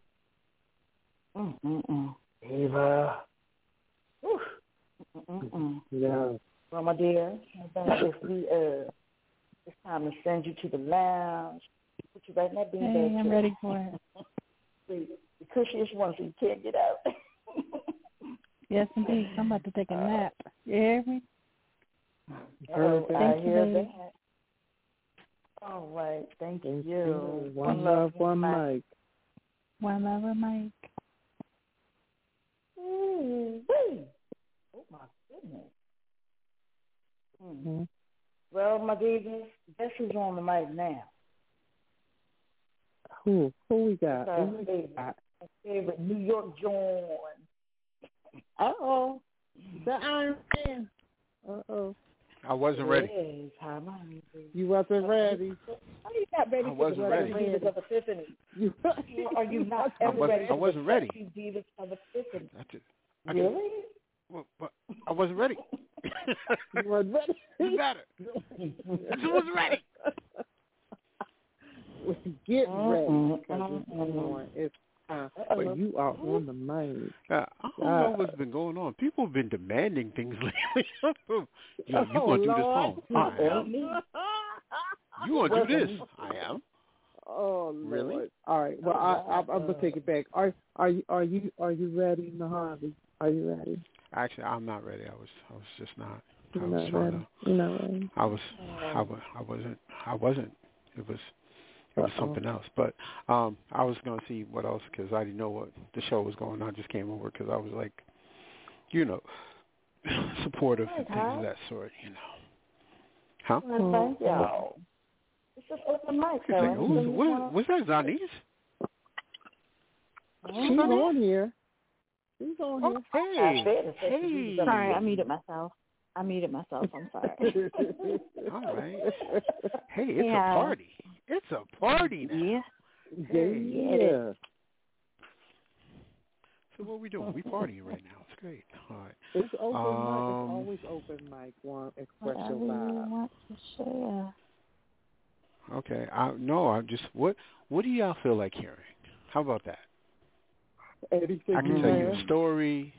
D: Eva.
E: Yeah.
D: Well, my dear, it's time to send you to the lounge. Put you right in that beanbag.
M: Hey, I'm ready for it.
D: The cushiest one, so you can't get out.
M: Yes, indeed. I'm about to take a nap. You hear me?
D: I hear that. All right. Thank you.
E: One love, one mic.
M: One love, one mic.
D: Oh, my goodness. Mm-hmm. Well, my babies, guess who's on the mic now?
E: Who we got?
D: My favorite New York John.
E: Uh-oh. The Iron Man. Uh-oh.
N: I wasn't ready.
E: You wasn't ready.
D: Are you not ready?
N: I wasn't ready.
D: Divas of Epiphany? Are you not ever ready?
N: I wasn't ready.
D: Divas of Epiphany.
N: Really? Well, I wasn't ready.
E: You wasn't ready?
N: You got it. I wasn't ready.
E: Get ready. It's but you are on the mic.
N: I don't know what's been going on. People have been demanding things lately. You want to do this song? I am. You want to do this? I am.
E: Oh, Lord.
N: Really?
E: All right. Well, I'm gonna take it back. Are you ready, Nahavi? Are you ready?
N: Actually, I'm not ready. I was just not.
E: You're not ready. You're not ready.
N: I wasn't. It was something else. But I was going to see what else, because I didn't know what the show was going on. I just came over because I was like, you know, supportive and things of that sort, you know. Huh?
D: Thank y'all. It's just open mic,
N: was that Zanice?
E: She's on here. She's on here.
N: Hey.
F: Sorry, I muted myself. I'm sorry.
N: All right. Hey, it's a party. It's a party now.
E: Yeah.
N: So what are we doing? We partying right now. It's great. All right.
E: It's open mic. It's always open mic. One express your vibe.
F: You want to share?
N: Okay. I'm just. What do y'all feel like hearing? How about that?
E: Anything
N: I can tell you a story.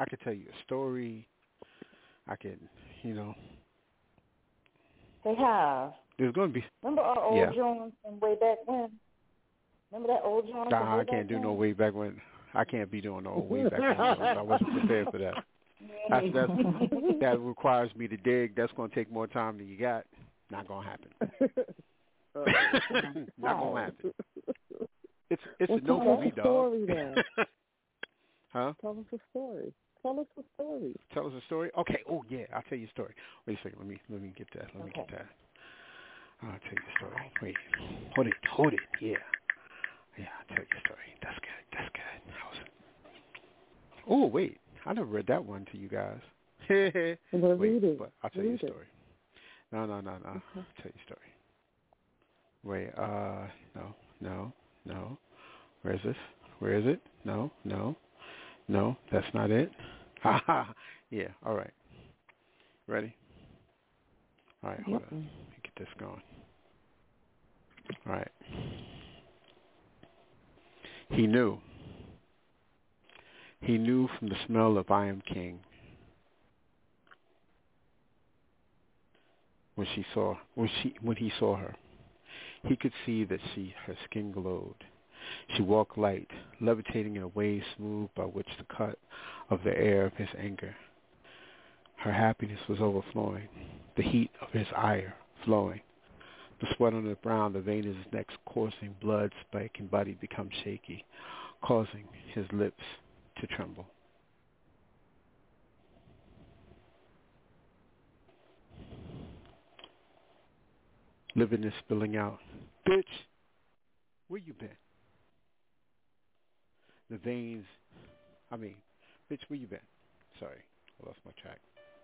N: I can, you know.
D: They have.
N: There's going to be.
D: Remember our old Jones from way back when? Remember that old Jones?
N: Nah, I can't do no way back when. I can't be doing no way back when. I wasn't prepared for that. That requires me to dig. That's going to take more time than you got. Not going to happen. Not going to happen. It's a no for me, dog. Huh?
E: Tell us a story. Tell us a story. Okay. Oh yeah, I'll tell you a story. Wait a second. Let me get that. Get that. I'll tell you a story. Wait. Hold it. Yeah. I'll tell you a story. That's good. Oh wait, I never read that one to you guys. Wait, but I'll tell you a story. No. I'll tell you a story. Wait. No. Where is this? Where is it? No, that's not it. Yeah, all right. Ready? All right, hold on. Let me get this going. All right. He knew from the smell of I Am King when he saw her. He could see that her skin glowed. She walked light, levitating in a way smooth by which the cut of the air of his anger. Her happiness was overflowing, the heat of his ire flowing. The sweat on the brow, the vein in his neck coursing, blood spike and body become shaky, causing his lips to tremble.
N: living and spilling out. Bitch, where you been? The veins, bitch, where you been? Sorry, I lost my track.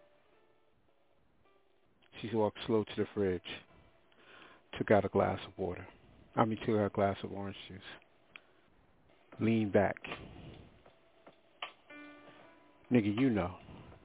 N: She walked slow to the fridge, took out a glass of water. Took out a glass of orange juice. Leaned back. Nigga, you know.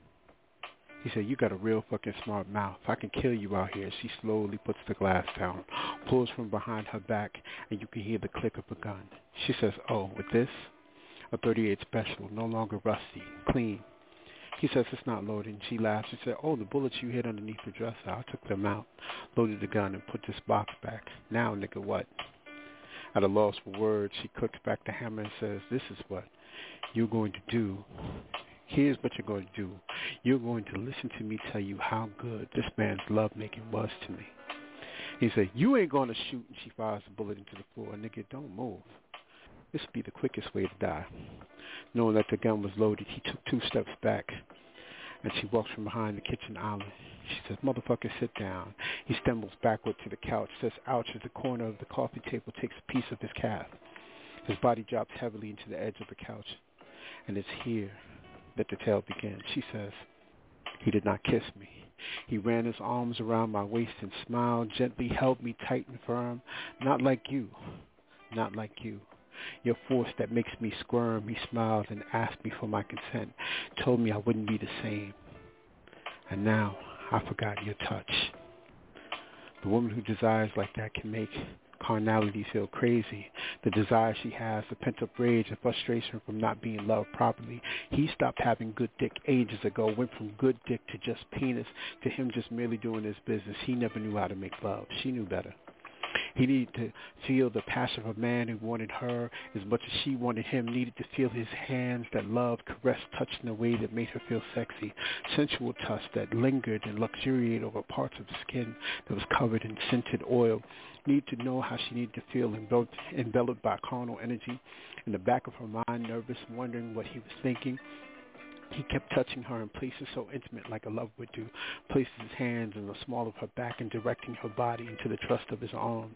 N: He said, you got a real fucking smart mouth. I can kill you out here. She slowly puts the glass down, pulls from behind her back, and you can hear the click of a gun. She says, oh, with this? A .38 special, no longer rusty, clean. He says, it's not loading. She laughs. She said, oh, the bullets you hid underneath the dresser. I took them out, loaded the gun, and put this box back. Now, nigga, what? At a loss for words, she clicks back the hammer and says, this is what you're going to do. Here's what you're going to do. You're going to listen to me tell you how good this man's lovemaking was to me. He said, you ain't going to shoot, and she fires the bullet into the floor. Nigga, don't move. This would be the quickest way to die. Knowing that the gun was loaded, he took 2 steps back, and she walks from behind the kitchen island. She says, motherfucker, sit down. He stumbles backward to the couch, says, ouch, as the corner of the coffee table takes a piece of his calf. His body drops heavily into the edge of the couch, and it's here that the tale begins. She says, he did not kiss me. He ran his arms around my waist and smiled, gently held me tight and firm. Not like you. Not like you. Your force that makes me squirm. He smiled and asked me for my consent, told me I wouldn't be the same. And now I forgot your touch. The woman who desires like that can make carnality feel crazy. The desire she has, the pent-up rage and frustration from not being loved properly. He stopped having good dick ages ago, went from good dick to just penis, to him just merely doing his business. He never knew how to make love. She knew better. He needed to feel the passion of a man who wanted her as much as she wanted him, needed to feel his hands that loved, caressed, touched in a way that made her feel sexy, sensual touch that lingered and luxuriated over parts of the skin that was covered in scented oil, needed to know how she needed to feel enveloped by carnal energy. In the back of her mind, nervous, wondering what he was thinking, he kept touching her in places so intimate like a lover would do, places his hands in the small of her back and directing her body into the trust of his arms.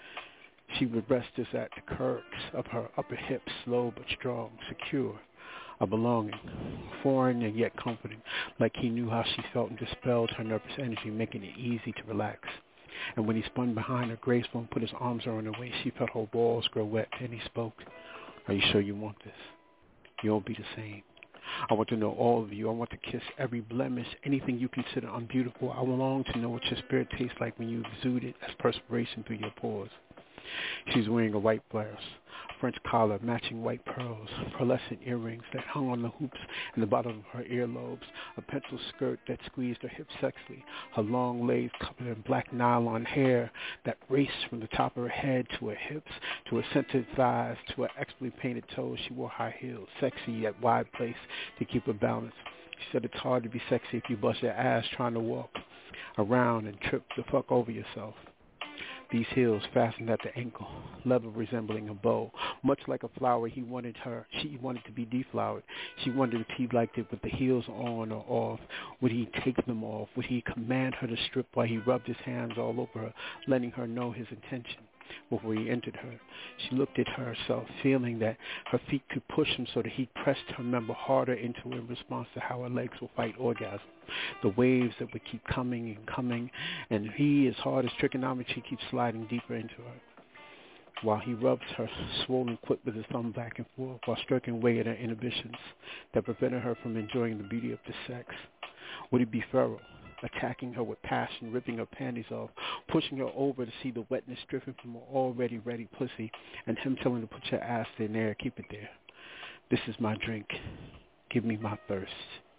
N: She would rest just at the curves of her upper hips, slow but strong, secure, a belonging, foreign and yet comforting, like he knew how she felt and dispelled her nervous energy, making it easy to relax. And when he spun behind her graceful and put his arms around her waist, she felt her walls grow wet, and he spoke. Are you sure you want this? You won't be the same. I want to know all of you. I want to kiss every blemish, anything you consider unbeautiful. I long to know what your spirit tastes like when you exude it as perspiration through your pores. She's wearing a white blouse, French collar, matching white pearls, pearlescent earrings that hung on the hoops in the bottom of her earlobes, a pencil skirt that squeezed her hips sexily, her long legs covered in black nylon hair that raced from the top of her head to her hips, to her scented thighs, to her expertly painted toes. She wore high heels, sexy yet wide placed to keep her balance. She said it's hard to be sexy if you bust your ass trying to walk around and trip the fuck over yourself. These heels fastened at the ankle, leather resembling a bow. Much like a flower, she wanted to be deflowered. She wondered if he liked it with the heels on or off. Would he take them off? Would he command her to strip while he rubbed his hands all over her, letting her know his intention? Before he entered her, she looked at herself, feeling that her feet could push him so that he pressed her member harder into her in response to how her legs will fight orgasm. The waves that would keep coming and coming, and he, as hard as trigonometry, keeps sliding deeper into her. While he rubs her swollen clit with his thumb back and forth, while stroking away at her inhibitions that prevented her from enjoying the beauty of the sex. Would he be feral, attacking her with passion, ripping her panties off, pushing her over to see the wetness dripping from her already ready pussy, and him telling her to put your ass in there, keep it there. This is my drink. Give me my thirst.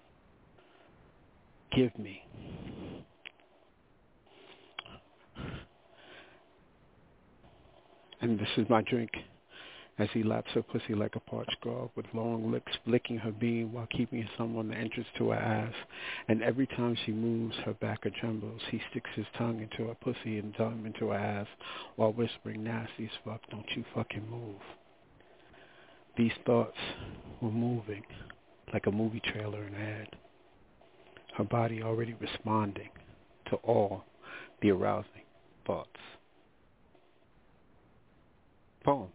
N: Give me. And this is my drink. As he laps her pussy like a parched grog with long lips, licking her beam while keeping his thumb on the entrance to her ass. And every time she moves, her back or trembles, he sticks his tongue into her pussy and thumb into her ass while whispering, nasty as fuck, don't you fucking move. These thoughts were moving like a movie trailer in her head. Her body already responding to all the arousing thoughts. Poem.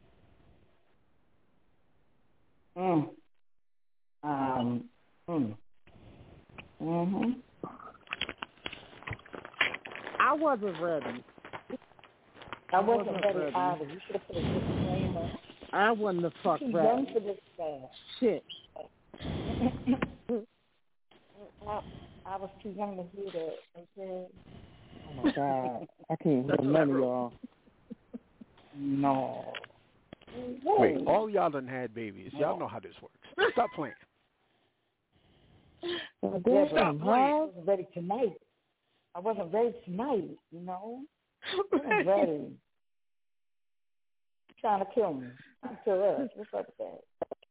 E: I wasn't ready.
D: I wasn't ready either. You should have put a disclaimer.
E: I wasn't the fuck
D: ready.
E: ready.
D: For this stuff.
E: Shit.
D: I was too young to hear that. Okay.
E: Oh my God, I can't hear none of y'all.
D: No.
N: Wait, all y'all done had babies. Y'all know how this works. Stop playing.
D: Stop playing. I wasn't ready tonight. I wasn't ready tonight, you know. I wasn't ready. You're trying to kill me. Kill us. What's up with that?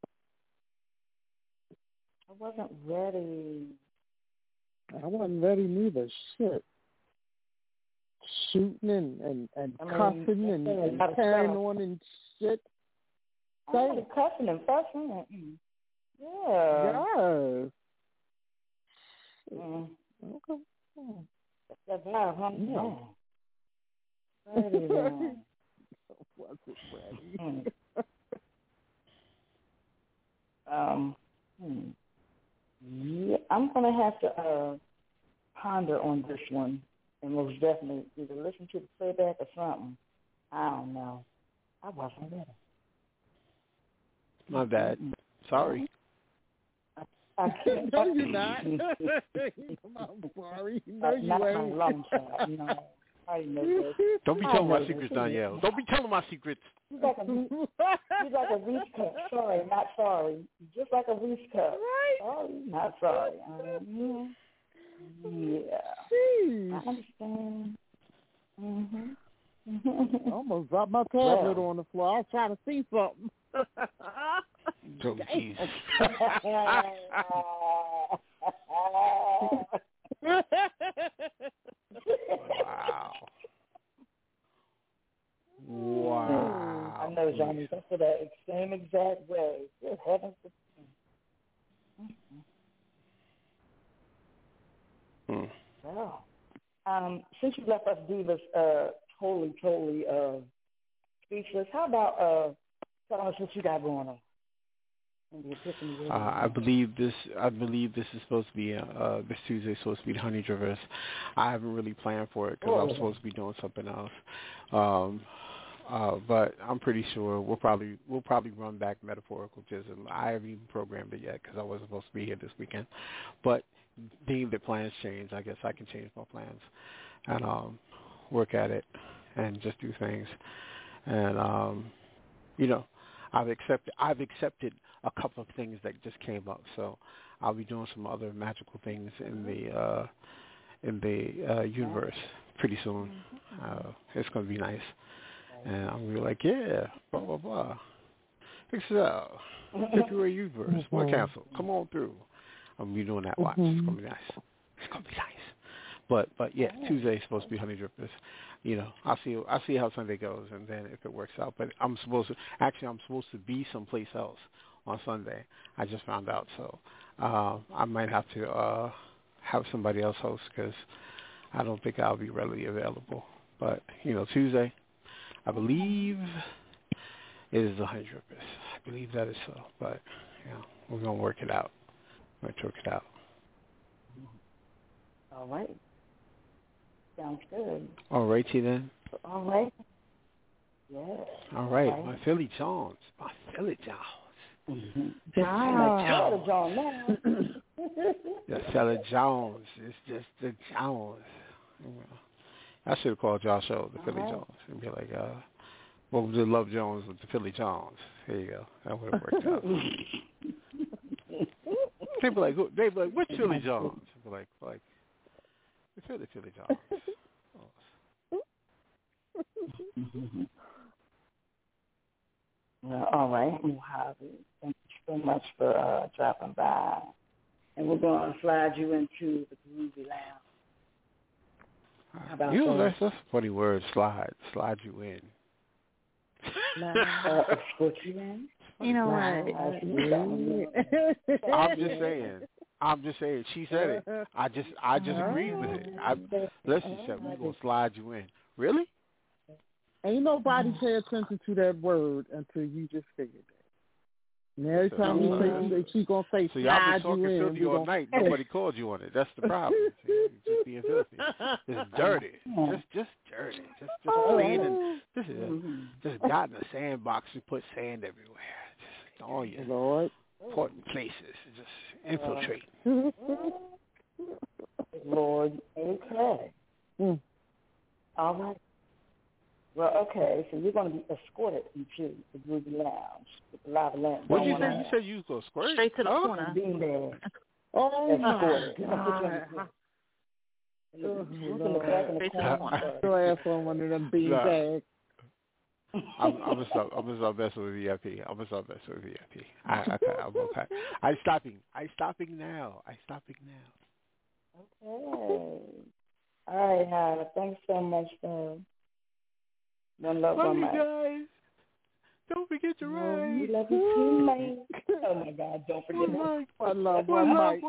D: I wasn't ready.
E: I wasn't ready neither. Shit. Shooting and cussing and carrying on and shit.
D: I was cussing and fussing. Yeah.
E: Yes.
D: Okay. That's vibe, huh?
E: Yeah.
D: Ready then.
E: Wasn't ready.
D: Yeah, I'm gonna have to ponder on this one, and most definitely either listen to the playback or something. I don't know. I wasn't ready.
N: My bad. Sorry.
D: I can't.
E: No, you're not. I'm sorry. No, you
D: not
E: ain't.
D: My long time. No. I know this.
N: Don't be telling my secrets, Danielle. Don't be telling my secrets.
D: He's like a Reese cup. Sorry, not sorry. Just like a Reese cup.
E: Right.
D: Sorry, not sorry. Yeah.
E: Jeez.
D: I understand.
E: I almost dropped my tablet on the floor. I was trying to see something.
N: Oh, jeez. Wow.
D: I know, Johnny. That's for that same exact way. Good heavens. Wow. Since you left us divas totally speechless, how about telling us what you got going on?
N: I believe this is supposed to be this Tuesday is supposed to be the Honey Traverse. I haven't really planned for it because I'm supposed to be doing something else. But I'm pretty sure we'll probably run back Metaphorical Jism. I haven't even programmed it yet because I wasn't supposed to be here this weekend. But being that plans change, I guess I can change my plans and work at it and just do things. And I've accepted a couple of things that just came up, so I'll be doing some other magical things in the universe pretty soon. It's going to be nice, and I'm going to be like, yeah, blah blah blah. Excel, February universe, more cancel. Come on through. I'm going to be doing that. Watch. It's going to be nice. It's going to be nice. But yeah, Tuesday is supposed to be Honey Drippers. I'll see how Sunday goes, and then if it works out. But I'm supposed to be someplace else on Sunday. I just found out, so I might have to have somebody else host because I don't think I'll be readily available. But Tuesday, I believe, is the Honey Drippers. I believe that is so. But we're gonna work it out.
D: All right. Sounds good.
N: All righty then.
D: All right. Yeah.
N: All right. My Philly Jones.
D: Mm-hmm.
N: John
D: now.
N: The Fella Jones. It's just the Jones. I should have called y'all show the Philly Jones and be like, what was the Love Jones with the Philly Jones? Here you go. That would have worked out. They'd be like, which Philly Jones? I'd be like the Philly Jones.
D: Well, all right, Mojave. Thank you so much for dropping by. And we're going to slide you into the Groovy Lounge. How about that?
N: That's a funny word, slide you in.
D: Escort you in?
F: You know what?
N: I'm just saying. She said it. I just agreed with it. Listen, we're going to slide you in Really?
E: Ain't nobody pay attention to that word until you just figured it. And every time you say she's going to say,
N: so y'all been talking filthy all night. Nobody called you on it. That's the problem. You're just being filthy. It's dirty. Just dirty. Just sand. Just got in a sandbox and put sand everywhere. Just all your important places. Just infiltrate.
D: Lord, okay. All right. Well, okay, so you're going to be escorted into the Ruby Lounge with the Lava Lamp.
N: What did you say? You said you was going to squirt?
F: Straight to the corner.
D: Being there.
E: Oh,
D: my
E: God.
D: Go
E: ahead for one of them bean bags.
N: I'm gonna stop messing with VIP. I'm gonna stop messing with VIP. I'm okay. I'm stopping now.
D: Okay. All right, Hannah. Thanks so much for one love, one mic.
N: Guys. Don't forget to ride.
D: We love you too, mate. Oh my God! Don't forget
E: one love, one mic.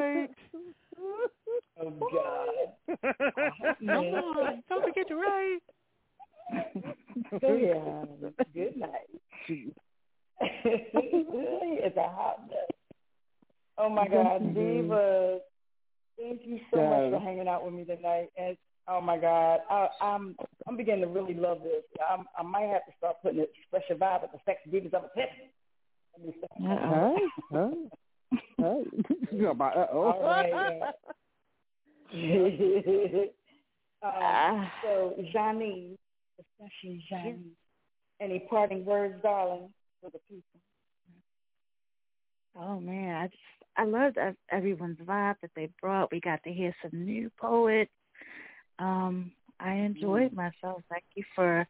D: Oh God!
N: Come on! Don't forget to ride.
D: Yeah. Good night. It's a hot mess. Oh my God, Diva! Thank you so much for hanging out with me tonight. And oh my God, I'm beginning to really love this. I might have to start putting a special vibe at the Sex Divas of Epiphany. All right. So, Janine, especially Janine, any parting words, darling, for the people?
F: Oh man, I loved everyone's vibe that they brought. We got to hear some new poets. I enjoyed myself. Thank you for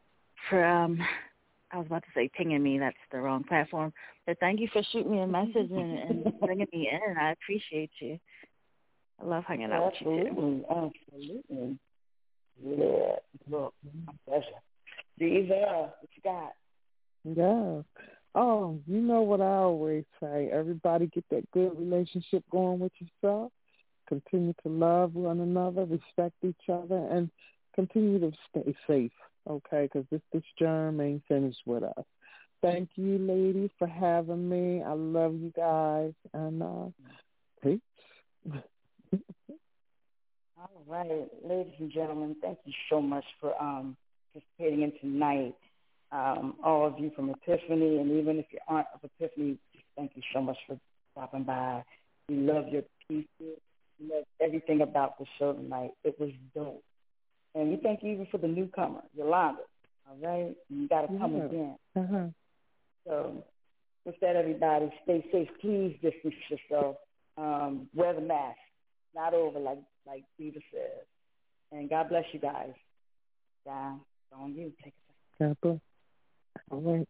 F: I was about to say pinging me. That's the wrong platform. But thank you for shooting me a message and bringing me in. I appreciate you. I love hanging out with you too.
D: Absolutely. Yeah. Look, my pleasure. Diva, what you got?
E: Yeah. Oh, you know what I always say. Everybody get that good relationship going with yourself. Continue to love one another, respect each other, and continue to stay safe, okay? Because this germ ain't finished with us. Thank you, ladies, for having me. I love you guys, and peace.
D: All right, ladies and gentlemen, thank you so much for participating in tonight. All of you from Epiphany, and even if you aren't of Epiphany, thank you so much for stopping by. We love your pieces. We love everything about the show tonight. It was dope. And we thank you even for the newcomer, Yolanda. All right? You got to come again. So with that, everybody, stay safe. Please distance yourself. Wear the mask. Not over like Diva says. And God bless you guys. Down. It's on you. Take it back.
E: God bless. All right.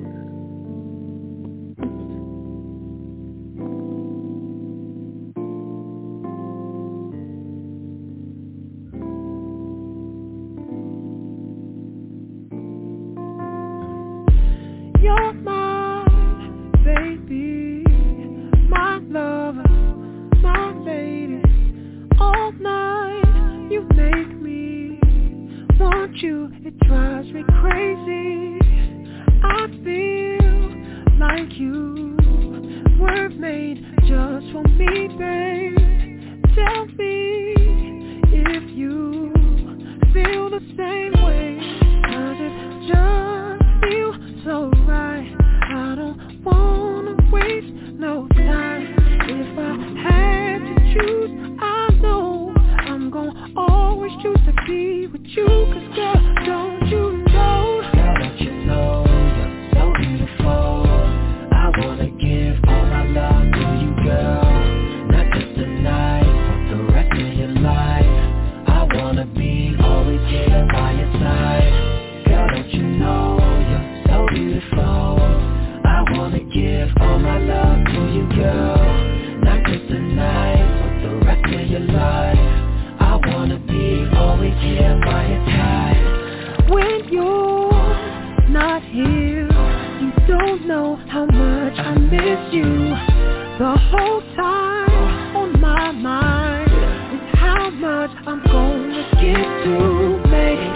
B: You're my baby, my lover, my lady. All night you make me want you. It drives me crazy. I feel like you were made just for me, babe. Tell me if you feel the same way. Does it just feel so right? I don't wanna waste no time. If I had to choose, I know I'm gonna always choose to be with you. 'Cause girl, don't you know? Girl, don't you know you're so beautiful? I wanna give all my love to you, girl. Not just tonight, but the rest of your life. I wanna be always here by your side. Girl, don't you know you're so beautiful? I wanna give all my love to you, girl. Not just tonight, but the rest of your life. I wanna be always here by your side. When you're not here, you don't know how much I miss you. The whole time on my mind is how much I'm gonna give to make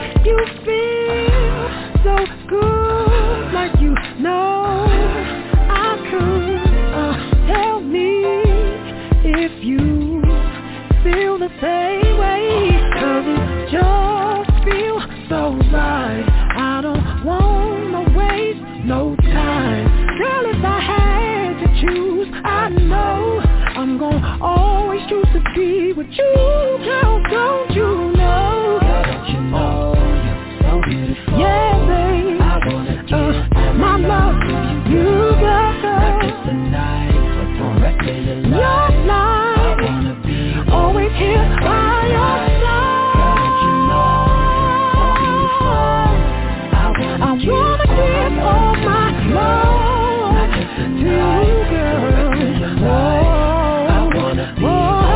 B: same way, 'cause it just feels so right. I don't wanna waste no time. Girl, if I had to choose, I know I'm gonna always choose to be with you. Girl, don't you know? Don't you know you're so beautiful? Yeah, babe. I wanna give my love to you, girl. Not just tonight, but for the rest of your life. Your life. I wanna be always here by your side. Don't you know you're so beautiful? I wanna give all my love to you, girl. I wanna be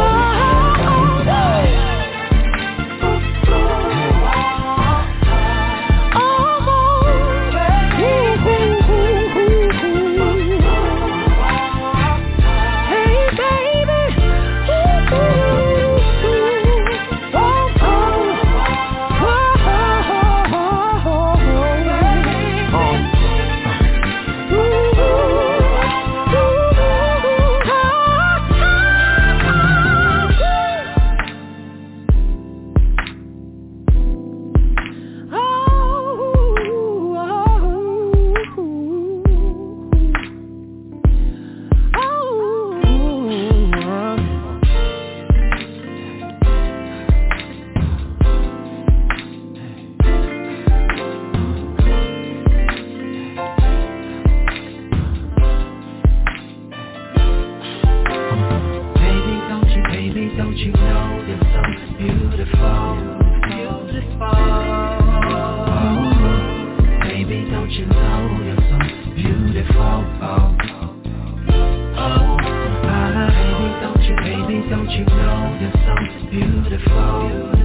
B: don't you know you're so beautiful, beautiful? Oh, baby, don't you know you're so beautiful? Oh, baby, don't you know you're so beautiful?